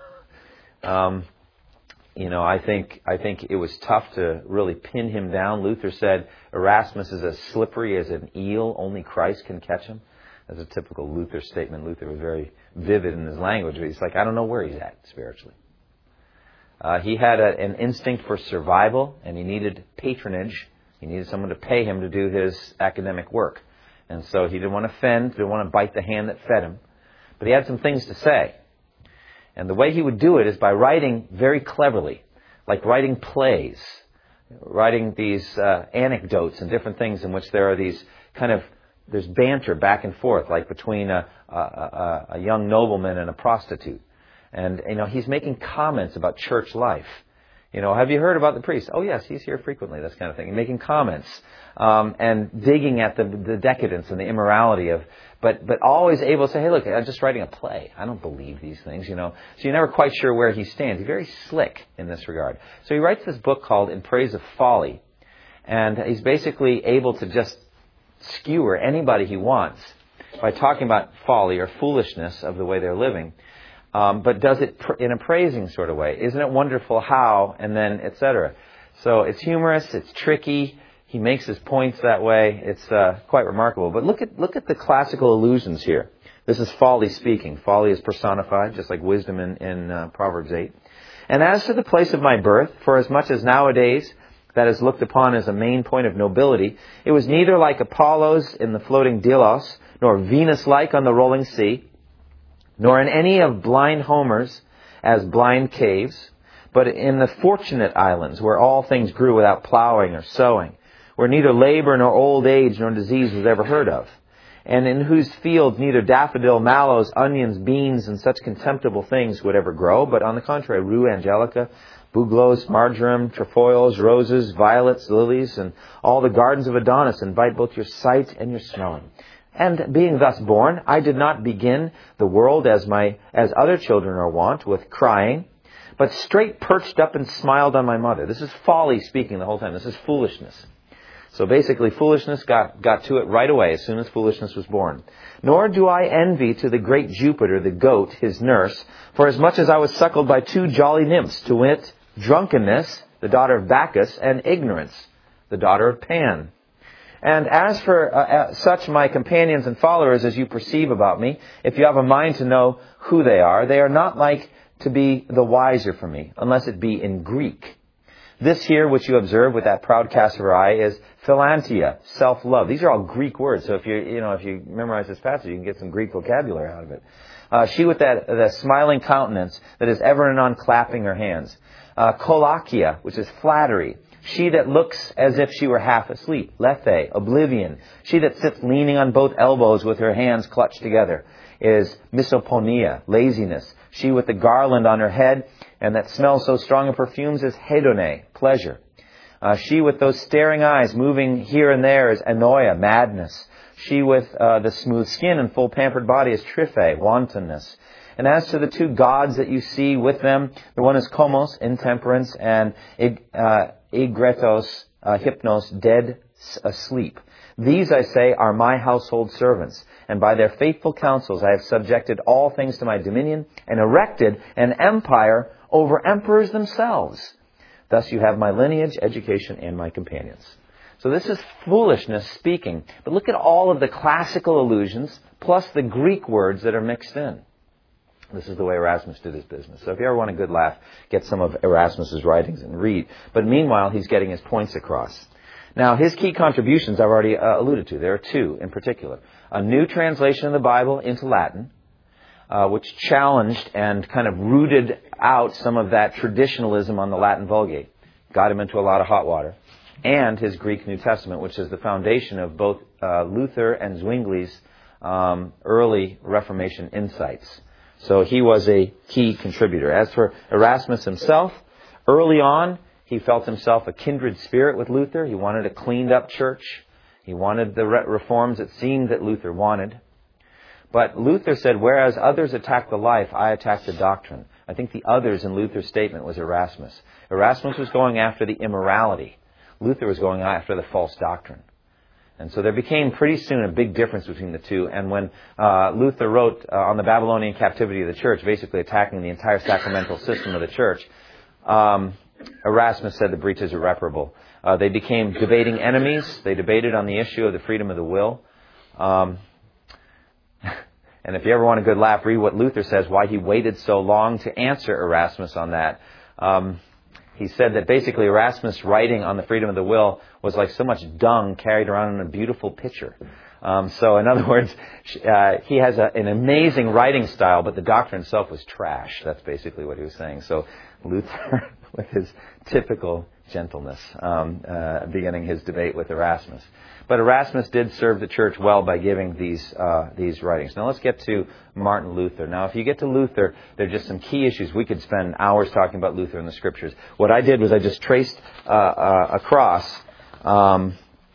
Speaker 1: um, you know, I think I think it was tough to really pin him down. Luther said Erasmus is as slippery as an eel. Only Christ can catch him. That's a typical Luther statement. Luther was very vivid in his language. But he's like, I don't know where he's at spiritually. Uh, he had a, an instinct for survival, and he needed patronage. He needed someone to pay him to do his academic work. And so he didn't want to offend, didn't want to bite the hand that fed him. But he had some things to say. And the way he would do it is by writing very cleverly, like writing plays, writing these uh, anecdotes and different things in which there are these kind of, there's banter back and forth, like between a, a, a, a young nobleman and a prostitute. And, you know, he's making comments about church life. You know, have you heard about the priest? Oh, yes, he's here frequently, this kind of thing. And making comments um, and digging at the, the decadence and the immorality of, but but always able to say, hey, look, I'm just writing a play. I don't believe these things, you know. So you're never quite sure where he stands. He's very slick in this regard. So he writes this book called In Praise of Folly. And he's basically able to just skewer anybody he wants by talking about folly or foolishness of the way they're living. Um, but does it pr- in a praising sort of way. Isn't it wonderful how, and then et cetera. So it's humorous, it's tricky. He makes his points that way. It's uh, quite remarkable. But look at look at the classical allusions here. This is folly speaking. Folly is personified, just like wisdom in, in uh, Proverbs eight. And as to the place of my birth, for as much as nowadays that is looked upon as a main point of nobility, it was neither like Apollo's in the floating Delos, nor Venus-like on the rolling sea, nor in any of blind Homer's as blind caves, but in the fortunate islands where all things grew without plowing or sowing, where neither labor nor old age nor disease was ever heard of, and in whose fields neither daffodil, mallows, onions, beans, and such contemptible things would ever grow, but on the contrary, rue, angelica, bugloss, marjoram, trefoils, roses, violets, lilies, and all the gardens of Adonis invite both your sight and your smelling. And being thus born, I did not begin the world as my as other children are wont, with crying, but straight perched up and smiled on my mother. This is folly speaking the whole time. This is foolishness. So basically, foolishness got, got to it right away as soon as foolishness was born. Nor do I envy to the great Jupiter, the goat, his nurse, for as much as I was suckled by two jolly nymphs, to wit, drunkenness, the daughter of Bacchus, and ignorance, the daughter of Pan. And as for uh, such my companions and followers as you perceive about me, if you have a mind to know who they are, they are not like to be the wiser for me, unless it be in Greek. This here, which you observe with that proud cast of her eye, is philantia, self-love. These are all Greek words, so if you you know if you memorize this passage, you can get some Greek vocabulary out of it. Uh, she with that, that smiling countenance that is ever and anon clapping her hands. Uh, kolakia, which is flattery. She that looks as if she were half asleep. Lethe, oblivion. She that sits leaning on both elbows with her hands clutched together is misoponia, laziness. She with the garland on her head and that smells so strong of perfumes is hedone, pleasure. Uh, she with those staring eyes moving here and there is anoia, madness. She with uh, the smooth skin and full pampered body is tryphe, wantonness. And as to the two gods that you see with them, the one is komos, intemperance, and uh, igretos, uh, hypnos, dead asleep. These, I say, are my household servants, and by their faithful counsels I have subjected all things to my dominion, and erected an empire over emperors themselves. Thus you have my lineage, education, and my companions. So this is foolishness speaking. But look at all of the classical allusions, plus the Greek words that are mixed in. This is the way Erasmus did his business. So if you ever want a good laugh, get some of Erasmus's writings and read. But meanwhile, he's getting his points across. Now, his key contributions I've already uh, alluded to. There are two in particular. A new translation of the Bible into Latin, uh, which challenged and kind of rooted out some of that traditionalism on the Latin Vulgate. Got him into a lot of hot water. And his Greek New Testament, which is the foundation of both uh, Luther and Zwingli's um, early Reformation insights. So he was a key contributor. As for Erasmus himself, early on, he felt himself a kindred spirit with Luther. He wanted a cleaned up church. He wanted the reforms it seemed that Luther wanted. But Luther said, whereas others attack the life, I attack the doctrine. I think the others in Luther's statement was Erasmus. Erasmus was going after the immorality. Luther was going after the false doctrine. And so there became pretty soon a big difference between the two. And when uh, Luther wrote uh, on the Babylonian captivity of the church, basically attacking the entire sacramental system of the church, um, Erasmus said the breach is irreparable. Uh, they became debating enemies. They debated on the issue of the freedom of the will. Um, and if you ever want a good laugh, read what Luther says, why he waited so long to answer Erasmus on that. Um, He said that basically Erasmus' writing on the freedom of the will was like so much dung carried around in a beautiful pitcher. Um, so in other words, uh, he has a, an amazing writing style, but the doctrine itself was trash. That's basically what he was saying. So Luther, with his typical gentleness, um, uh, beginning his debate with Erasmus. But Erasmus did serve the church well by giving these uh, these writings. Now let's get to Martin Luther. Now if you get to Luther, there are just some key issues. We could spend hours talking about Luther and the Scriptures. What I did was I just traced uh, uh, across um,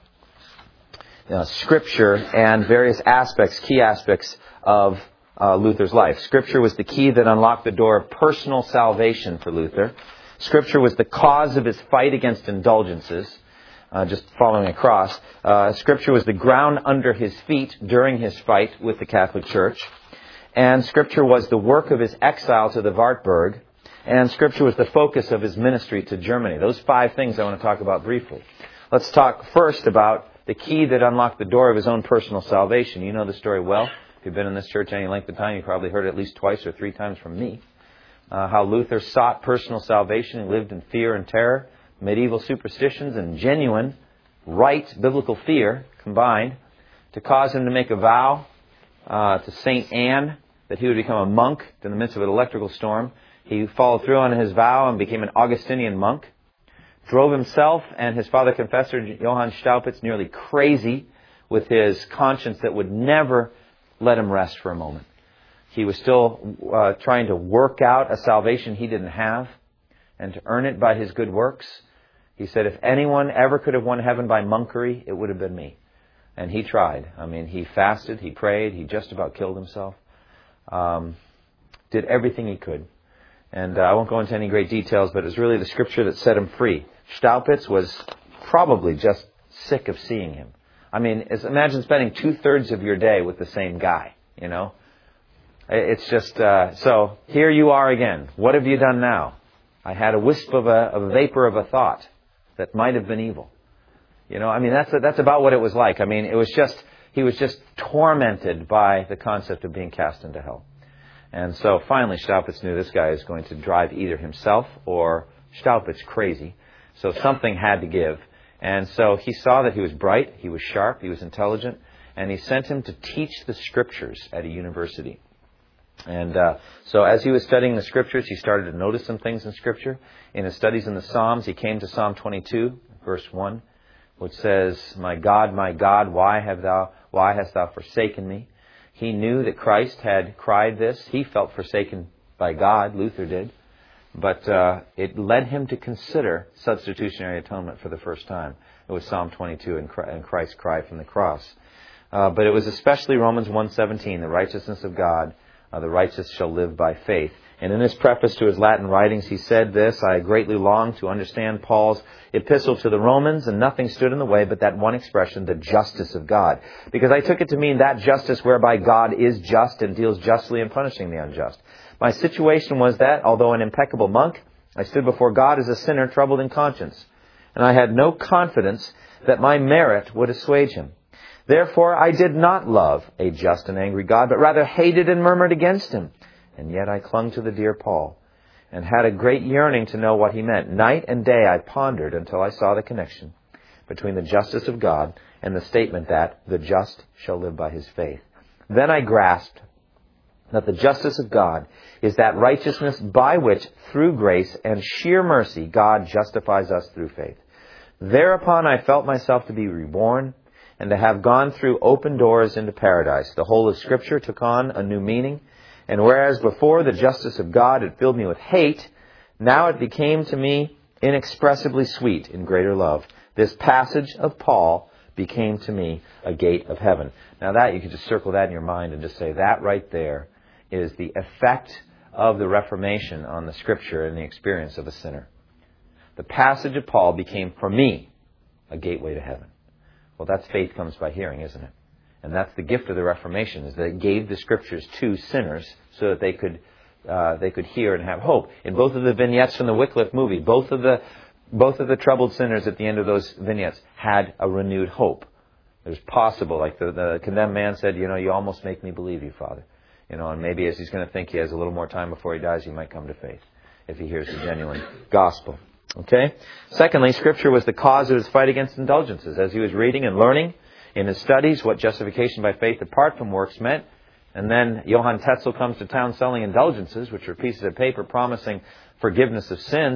Speaker 1: you know, Scripture and various aspects, key aspects of uh, Luther's life. Scripture was the key that unlocked the door of personal salvation for Luther. Scripture was the cause of his fight against indulgences. Uh, just following across, uh, Scripture was the ground under his feet during his fight with the Catholic Church. And Scripture was the work of his exile to the Wartburg. And Scripture was the focus of his ministry to Germany. Those five things I want to talk about briefly. Let's talk first about the key that unlocked the door of his own personal salvation. You know the story well. If you've been in this church any length of time, you've probably heard it at least twice or three times from me. Uh, how Luther sought personal salvation and lived in fear and terror. Medieval superstitions and genuine, right biblical fear combined to cause him to make a vow uh, to Saint Anne that he would become a monk in the midst of an electrical storm. He followed through on his vow and became an Augustinian monk. Drove himself and his father confessor, Johann Staupitz, nearly crazy with his conscience that would never let him rest for a moment. He was still uh, trying to work out a salvation he didn't have and to earn it by his good works. He said, if anyone ever could have won heaven by monkery, it would have been me. And he tried. I mean, he fasted, he prayed, he just about killed himself. Um, did everything he could. And uh, I won't go into any great details, but it was really the Scripture that set him free. Staupitz was probably just sick of seeing him. I mean, it's, imagine spending two-thirds of your day with the same guy, you know. It's just, uh, so here you are again. What have you done now? I had a wisp of a, of a vapor of a thought that might have been evil. You know, I mean, that's that's about what it was like. I mean, it was just, he was just tormented by the concept of being cast into hell. And so finally Staupitz knew this guy is going to drive either himself or Staupitz crazy. So something had to give. And so he saw that he was bright, he was sharp, he was intelligent, and he sent him to teach the Scriptures at a university. And uh, so as he was studying the Scriptures, he started to notice some things in Scripture. In his studies in the Psalms, he came to Psalm twenty-two, verse one, which says, My God, my God, why have thou, why hast thou forsaken me? He knew that Christ had cried this. He felt forsaken by God, Luther did. But uh, it led him to consider substitutionary atonement for the first time. It was Psalm twenty-two and Christ's cry from the cross. Uh, but it was especially Romans one seventeen, the righteousness of God. Uh, the righteous shall live by faith. And in his preface to his Latin writings, he said this, I greatly long to understand Paul's epistle to the Romans, and nothing stood in the way but that one expression, the justice of God. Because I took it to mean that justice whereby God is just and deals justly in punishing the unjust. My situation was that, although an impeccable monk, I stood before God as a sinner troubled in conscience. And I had no confidence that my merit would assuage him. Therefore, I did not love a just and angry God, but rather hated and murmured against him. And yet I clung to the dear Paul and had a great yearning to know what he meant. Night and day I pondered until I saw the connection between the justice of God and the statement that the just shall live by his faith. Then I grasped that the justice of God is that righteousness by which, through grace and sheer mercy, God justifies us through faith. Thereupon I felt myself to be reborn, and to have gone through open doors into paradise. The whole of Scripture took on a new meaning, and whereas before the justice of God had filled me with hate, now it became to me inexpressibly sweet in greater love. This passage of Paul became to me a gate of heaven. Now that, you could just circle that in your mind and just say that right there is the effect of the Reformation on the Scripture and the experience of a sinner. The passage of Paul became, for me, a gateway to heaven. Well, that's faith comes by hearing, isn't it? And that's the gift of the Reformation, is that it gave the Scriptures to sinners so that they could uh, they could hear and have hope. In both of the vignettes from the Wycliffe movie, both of the both of the troubled sinners at the end of those vignettes had a renewed hope. It was possible, like the, the condemned man said, you know, you almost make me believe you, Father. You know, and maybe as he's going to think he has a little more time before he dies, he might come to faith if he hears the genuine gospel. Okay? Secondly, Scripture was the cause of his fight against indulgences. As he was reading and learning in his studies what justification by faith apart from works meant, and then Johann Tetzel comes to town selling indulgences, which are pieces of paper promising forgiveness of sins,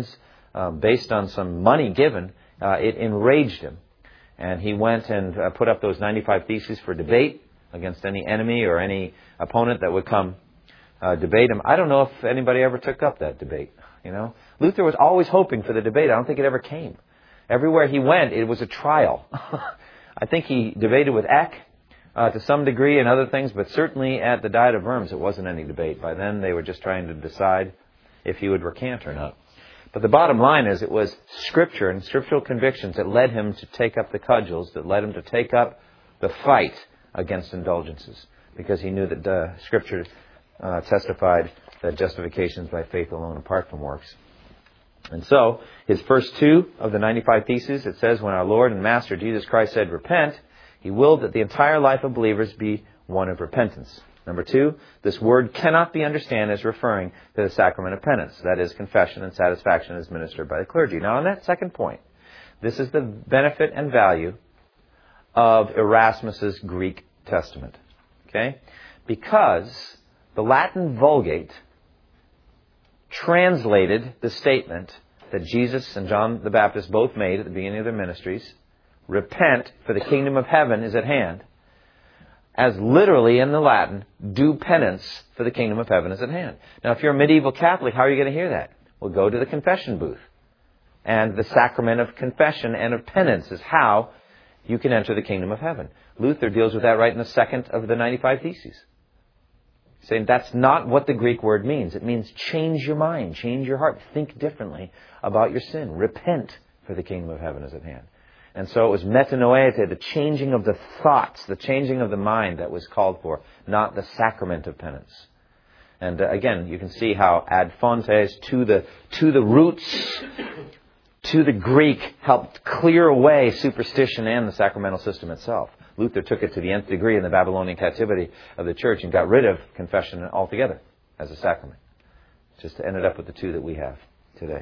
Speaker 1: uh, based on some money given, uh, it enraged him. And he went and uh, put up those ninety-five Theses for debate against any enemy or any opponent that would come uh, debate him. I don't know if anybody ever took up that debate. You know, Luther was always hoping for the debate. I don't think it ever came. Everywhere he went, it was a trial. I think he debated with Eck uh, to some degree and other things, but certainly at the Diet of Worms, it wasn't any debate. By then, they were just trying to decide if he would recant or not. But the bottom line is it was Scripture and scriptural convictions that led him to take up the cudgels, that led him to take up the fight against indulgences, because he knew that the Scripture uh, testified that justification is by faith alone, apart from works. And so, his first two of the ninety-five Theses, it says, when our Lord and Master Jesus Christ said, repent, he willed that the entire life of believers be one of repentance. Number two, this word cannot be understood as referring to the sacrament of penance, that is, confession and satisfaction as ministered by the clergy. Now, on that second point, this is the benefit and value of Erasmus's Greek Testament. Okay? Because the Latin Vulgate translated the statement that Jesus and John the Baptist both made at the beginning of their ministries, repent, for the kingdom of heaven is at hand, as literally in the Latin, do penance, for the kingdom of heaven is at hand. Now, if you're a medieval Catholic, how are you going to hear that? Well, go to the confession booth. And the sacrament of confession and of penance is how you can enter the kingdom of heaven. Luther deals with that right in the second of the ninety-five Theses. Saying that's not what the Greek word means. It means change your mind, change your heart, think differently about your sin. Repent, for the kingdom of heaven is at hand. And so it was metanoeite, the changing of the thoughts, the changing of the mind that was called for, not the sacrament of penance. And uh, again, you can see how ad fontes, to the, to the roots, to the Greek, helped clear away superstition and the sacramental system itself. Luther took it to the nth degree in the Babylonian captivity of the church and got rid of confession altogether as a sacrament. Just ended up with the two that we have today.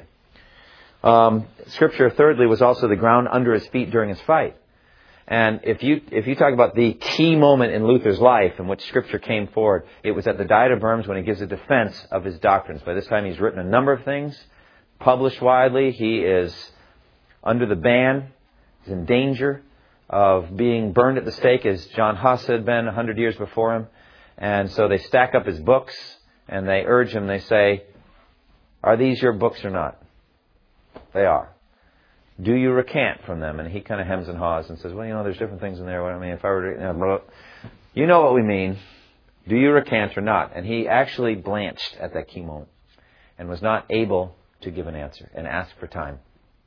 Speaker 1: Um, scripture, thirdly, was also the ground under his feet during his fight. And if you if you talk about the key moment in Luther's life in which Scripture came forward, it was at the Diet of Worms when he gives a defense of his doctrines. By this time, he's written a number of things, published widely. He is under the ban. He's in danger of being burned at the stake, as John Huss had been a hundred years before him. And so they stack up his books, and they urge him, they say, are these your books or not? They are. Do you recant from them? And he kind of hems and haws and says, well, you know, there's different things in there. I mean, if I were to, you know, you know what we mean. Do you recant or not? And he actually blanched at that key moment and was not able to give an answer and asked for time,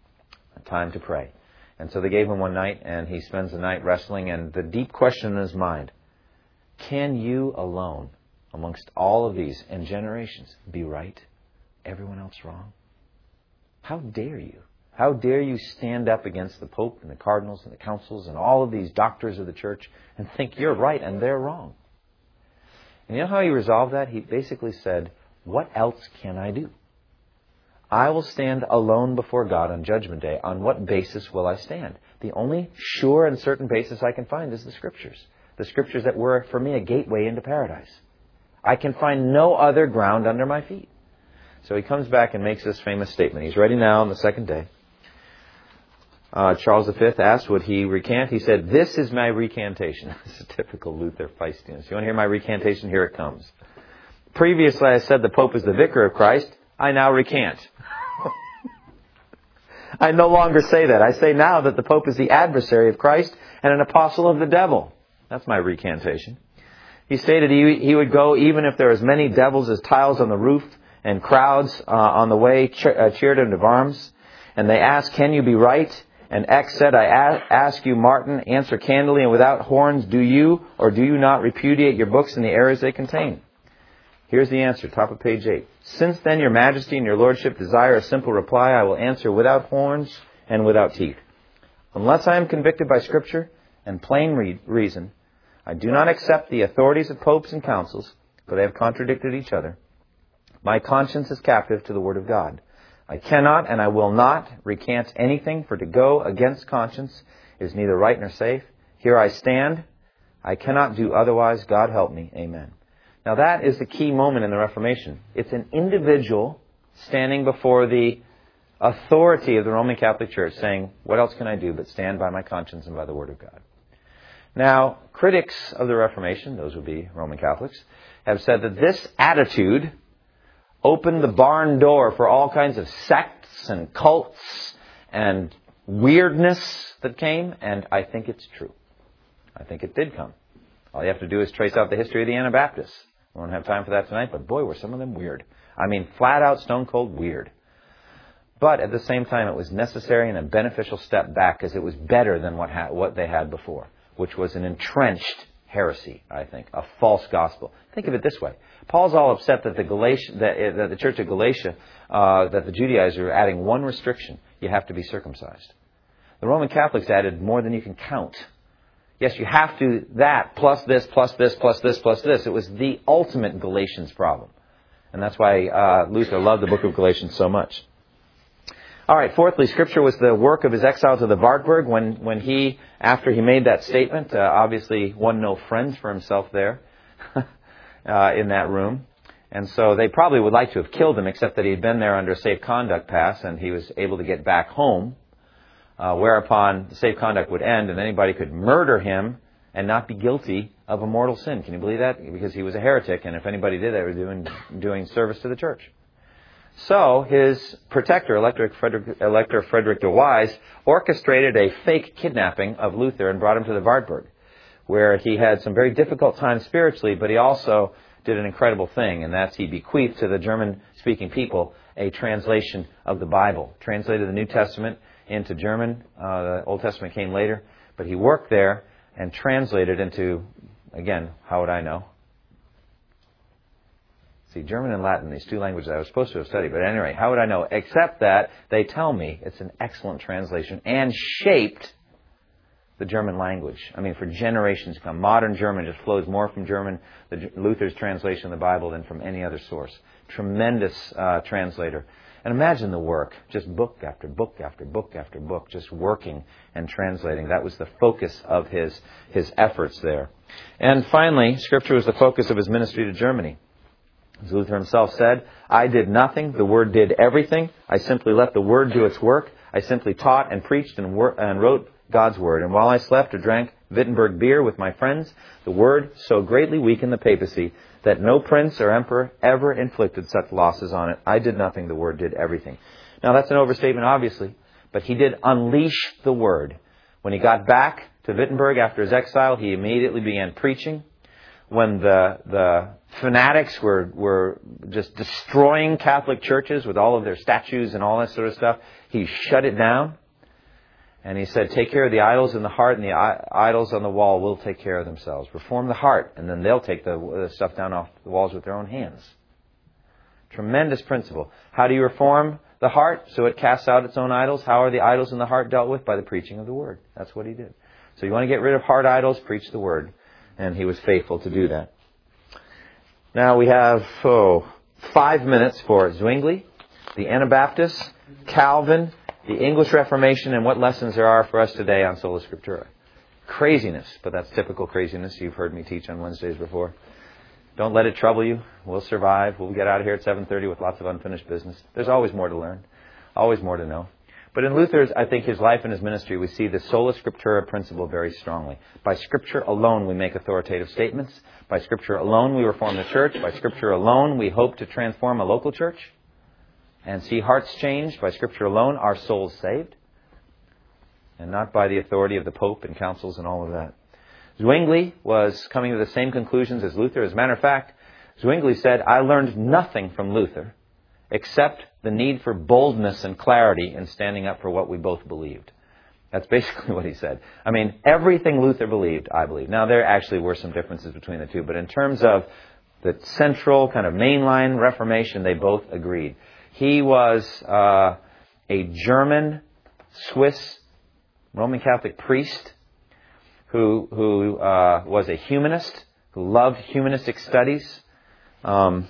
Speaker 1: time to pray. And so they gave him one night, and he spends the night wrestling, and the deep question in his mind, can you alone, amongst all of these and generations, be right? Everyone else wrong? How dare you? How dare you stand up against the Pope and the cardinals and the councils and all of these doctors of the church and think you're right and they're wrong? And you know how he resolved that? He basically said, what else can I do? I will stand alone before God on Judgment Day. On what basis will I stand? The only sure and certain basis I can find is the Scriptures. The Scriptures that were, for me, a gateway into paradise. I can find no other ground under my feet. So he comes back and makes this famous statement. He's ready now on the second day. Uh, Charles the Fifth asked, would he recant? He said, this is my recantation. This is typical Luther feistiness. You want to hear my recantation? Here it comes. Previously I said the Pope is the vicar of Christ. I now recant. I no longer say that. I say now that the Pope is the adversary of Christ and an apostle of the devil. That's my recantation. He stated he, he would go even if there are as many devils as tiles on the roof and crowds uh, on the way ch- uh, cheered him to Worms. And they asked, can you be right? And X said, I a- ask you, Martin, answer candidly and without horns, do you or do you not repudiate your books and the errors they contain? Here's the answer, top of page eight. Since then your majesty and your lordship desire a simple reply, I will answer without horns and without teeth. Unless I am convicted by Scripture and plain re- reason, I do not accept the authorities of popes and councils, for they have contradicted each other. My conscience is captive to the Word of God. I cannot and I will not recant anything, for to go against conscience is neither right nor safe. Here I stand. I cannot do otherwise. God help me. Amen. Now that is the key moment in the Reformation. It's an individual standing before the authority of the Roman Catholic Church, saying, what else can I do but stand by my conscience and by the Word of God? Now, critics of the Reformation, those would be Roman Catholics, have said that this attitude opened the barn door for all kinds of sects and cults and weirdness that came, and I think it's true. I think it did come. All you have to do is trace out the history of the Anabaptists. We won't have time for that tonight, but boy, were some of them weird. I mean, flat out, stone cold weird. But at the same time, it was necessary and a beneficial step back because it was better than what ha- what they had before, which was an entrenched heresy, I think, a false gospel. Think of it this way. Paul's all upset that the Galatia, that, that the church of Galatia, uh, that the Judaizers are adding one restriction. You have to be circumcised. The Roman Catholics added more than you can count. Yes, you have to that, plus this, plus this, plus this, plus this. It was the ultimate Galatians problem. And that's why uh, Luther loved the book of Galatians so much. All right, fourthly, Scripture was the work of his exile to the Wartburg when, when he, after he made that statement, uh, obviously won no friends for himself there uh, in that room. And so they probably would like to have killed him, except that he had been there under a safe conduct pass and he was able to get back home, uh, whereupon the safe conduct would end and anybody could murder him and not be guilty of a mortal sin. Can you believe that? Because he was a heretic, and if anybody did that, they were doing, doing service to the church. So his protector, Elector Frederick, Elector Frederick de Wise, orchestrated a fake kidnapping of Luther and brought him to the Wartburg, where he had some very difficult times spiritually, but he also did an incredible thing, and that's he bequeathed to the German-speaking people a translation of the Bible, translated the New Testament into German. Uh, the Old Testament came later, but he worked there and translated into, again, how would I know? See, German and Latin, these two languages I was supposed to have studied. But anyway, how would I know? Except that they tell me it's an excellent translation and shaped the German language. I mean, for generations to come. Modern German just flows more from German, the, Luther's translation of the Bible, than from any other source. Tremendous uh, translator. And imagine the work. Just book after book after book after book, just working and translating. That was the focus of his, his efforts there. And finally, Scripture was the focus of his ministry to Germany. As Luther himself said, I did nothing, the Word did everything. I simply let the Word do its work. I simply taught and preached and, wor- and wrote God's Word. And while I slept or drank Wittenberg beer with my friends, the Word so greatly weakened the papacy that no prince or emperor ever inflicted such losses on it. I did nothing, the Word did everything. Now that's an overstatement, obviously, but he did unleash the Word. When he got back to Wittenberg after his exile, he immediately began preaching. When the the fanatics were were just destroying Catholic churches with all of their statues and all that sort of stuff, he shut it down. And he said, take care of the idols in the heart, and the idols on the wall will take care of themselves. Reform the heart, and then they'll take the, the stuff down off the walls with their own hands. Tremendous principle. How do you reform the heart so it casts out its own idols? How are the idols in the heart dealt with? By the preaching of the Word. That's what he did. So you want to get rid of heart idols, preach the Word. And he was faithful to do that. Now we have oh, five minutes for Zwingli, the Anabaptists, Calvin, the English Reformation, and what lessons there are for us today on Sola Scriptura. Craziness, but that's typical craziness. You've heard me teach on Wednesdays before. Don't let it trouble you. We'll survive. We'll get out of here at seven thirty with lots of unfinished business. There's always more to learn, always more to know. But in Luther's, I think, his life and his ministry, we see the Sola Scriptura principle very strongly. By Scripture alone, we make authoritative statements. By Scripture alone, we reform the church. By Scripture alone, we hope to transform a local church and see hearts changed. By Scripture alone, our souls saved. And not by the authority of the Pope and councils and all of that. Zwingli was coming to the same conclusions as Luther. As a matter of fact, Zwingli said, I learned nothing from Luther except the need for boldness and clarity in standing up for what we both believed. That's basically what he said. I mean, everything Luther believed, I believe. Now, there actually were some differences between the two, but in terms of the central kind of mainline Reformation, they both agreed. He was uh, a German, Swiss, Roman Catholic priest who, who uh, was a humanist, who loved humanistic studies. Um,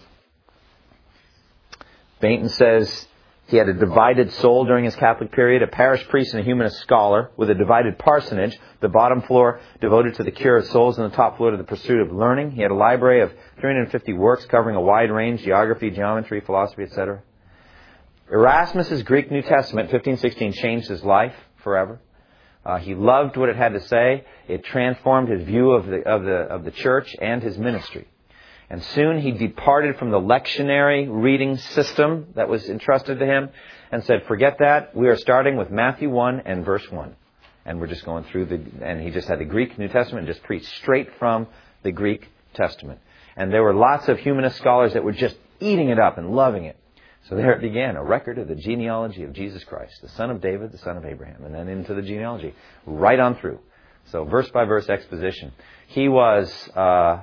Speaker 1: Bainton says he had a divided soul during his Catholic period, a parish priest and a humanist scholar with a divided parsonage, the bottom floor devoted to the cure of souls and the top floor to the pursuit of learning. He had a library of three hundred fifty works covering a wide range, geography, geometry, philosophy, et cetera. Erasmus' Greek New Testament, fifteen sixteen, changed his life forever. Uh, he loved what it had to say. It transformed his view of the of the of the church and his ministry. And soon he departed from the lectionary reading system that was entrusted to him and said, forget that. We are starting with Matthew one and verse one. And we're just going through the, and he just had the Greek New Testament and just preached straight from the Greek Testament. And there were lots of humanist scholars that were just eating it up and loving it. So there it began, a record of the genealogy of Jesus Christ, the son of David, the son of Abraham, and then into the genealogy, right on through. So verse by verse exposition. He was, uh,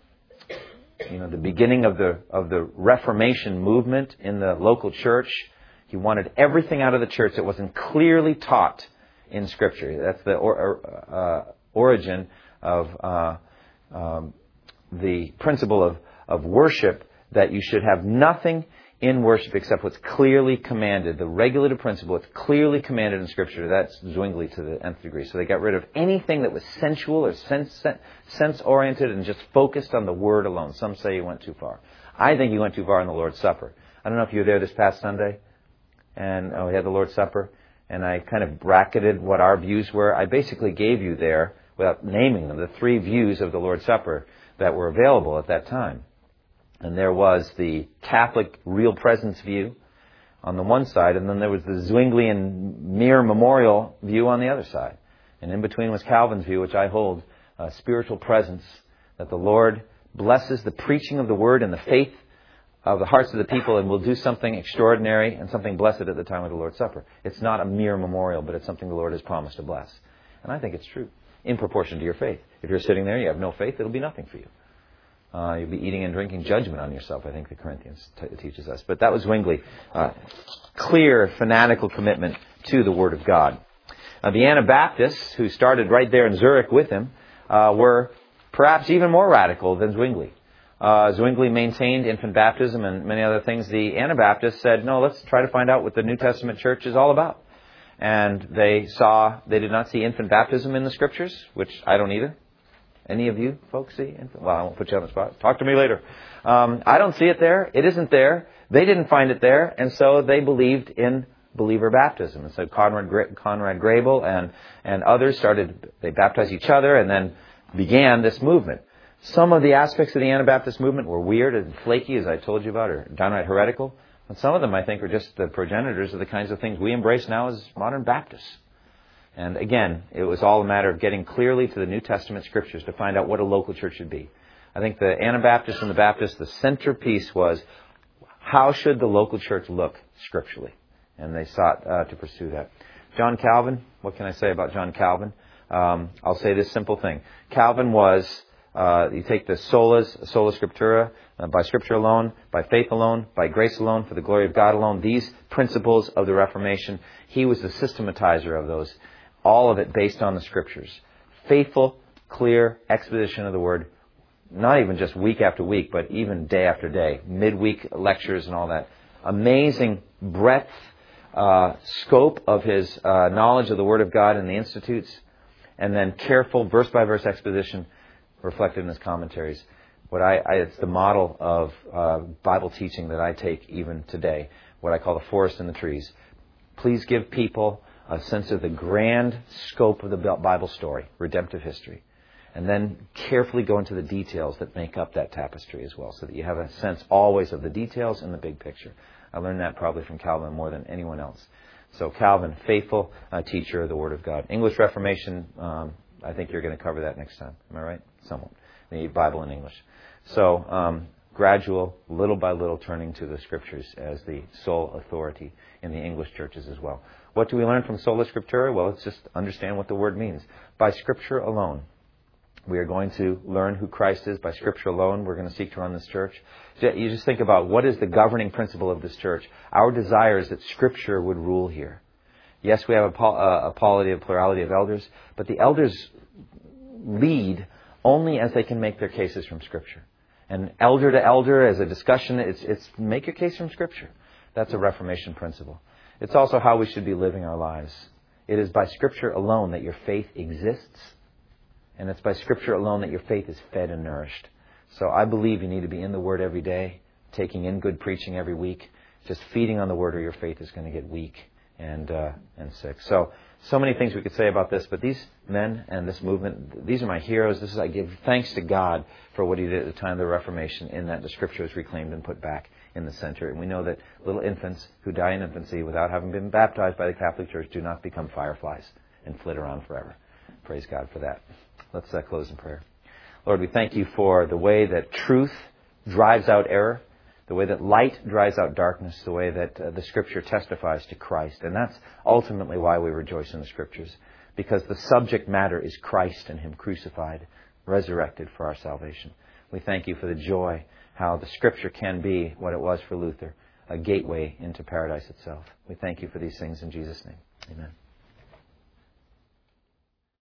Speaker 1: you know, the beginning of the of the Reformation movement in the local church. He wanted everything out of the church that wasn't clearly taught in Scripture. That's the or, or, uh, origin of uh, um, the principle of, of worship, that you should have nothing in worship except what's clearly commanded. The regulative principle, it's clearly commanded in Scripture. That's Zwingli to the nth degree. So they got rid of anything that was sensual or sense, sense-oriented and just focused on the Word alone. Some say he went too far. I think he went too far in the Lord's Supper. I don't know if you were there this past Sunday, and oh, we had the Lord's Supper, and I kind of bracketed what our views were. I basically gave you there, without naming them, the three views of the Lord's Supper that were available at that time. And there was the Catholic real presence view on the one side, and then there was the Zwinglian mere memorial view on the other side. And in between was Calvin's view, which I hold, uh, spiritual presence, that the Lord blesses the preaching of the Word and the faith of the hearts of the people and will do something extraordinary and something blessed at the time of the Lord's Supper. It's not a mere memorial, but it's something the Lord has promised to bless. And I think it's true, in proportion to your faith. If you're sitting there, you have no faith, it'll be nothing for you. Uh, you'll be eating and drinking judgment on yourself, I think the Corinthians t- teaches us. But that was Zwingli. Uh, clear, fanatical commitment to the Word of God. Uh, the Anabaptists, who started right there in Zurich with him, uh, were perhaps even more radical than Zwingli. Uh, Zwingli maintained infant baptism and many other things. The Anabaptists said, no, let's try to find out what the New Testament church is all about. And they saw, they did not see infant baptism in the Scriptures, which I don't either. Any of you folks see infant? Well, I won't put you on the spot. Talk to me later. Um, I don't see it there. It isn't there. They didn't find it there. And so they believed in believer baptism. And so Conrad, Conrad Grabel and, and others started, they baptized each other and then began this movement. Some of the aspects of the Anabaptist movement were weird and flaky, as I told you about, or downright heretical. And some of them, I think, are just the progenitors of the kinds of things we embrace now as modern Baptists. And again, it was all a matter of getting clearly to the New Testament Scriptures to find out what a local church should be. I think the Anabaptists and the Baptists, the centerpiece was, how should the local church look scripturally? And they sought uh, to pursue that. John Calvin, what can I say about John Calvin? Um, I'll say this simple thing. Calvin was, uh, you take the solas, sola scriptura, uh, by Scripture alone, by faith alone, by grace alone, for the glory of God alone, these principles of the Reformation, he was the systematizer of those. All of it based on the Scriptures. Faithful, clear exposition of the Word. Not even just week after week, but even day after day. Midweek lectures and all that. Amazing breadth, uh, scope of his uh, knowledge of the Word of God in the Institutes. And then careful verse-by-verse exposition reflected in his commentaries. What I, I it's the model of uh, Bible teaching that I take even today. What I call the forest and the trees. Please give people a sense of the grand scope of the Bible story, redemptive history. And then carefully go into the details that make up that tapestry as well, so that you have a sense always of the details and the big picture. I learned that probably from Calvin more than anyone else. So Calvin, faithful uh, teacher of the Word of God. English Reformation, um, I think you're going to cover that next time. Am I right? Somewhat. The Bible in English. So um, gradual, little by little, turning to the Scriptures as the sole authority in the English churches as well. What do we learn from Sola Scriptura? Well, let's just understand what the word means. By Scripture alone. We are going to learn who Christ is by Scripture alone. We're going to seek to run this church. You just think about what is the governing principle of this church. Our desire is that Scripture would rule here. Yes, we have a, pol- uh, a polity, a plurality of elders, but the elders lead only as they can make their cases from Scripture. And elder to elder, as a discussion, it's, it's make your case from Scripture. That's a Reformation principle. It's also how we should be living our lives. It is by Scripture alone that your faith exists. And it's by Scripture alone that your faith is fed and nourished. So I believe you need to be in the Word every day, taking in good preaching every week, just feeding on the Word, or your faith is going to get weak and uh, and sick. So, so many things we could say about this, but these men and this movement, these are my heroes. This is, I give thanks to God for what He did at the time of the Reformation, in that the Scripture was reclaimed and put back in the center. And we know that little infants who die in infancy without having been baptized by the Catholic Church do not become fireflies and flit around forever. Praise God for that. Let's uh, close in prayer. Lord, we thank You for the way that truth drives out error, the way that light drives out darkness, the way that uh, the Scripture testifies to Christ. And that's ultimately why we rejoice in the Scriptures, because the subject matter is Christ and Him crucified, resurrected for our salvation. We thank You for the joy, how the Scripture can be what it was for Luther, a gateway into paradise itself. We thank You for these things in Jesus' name. Amen.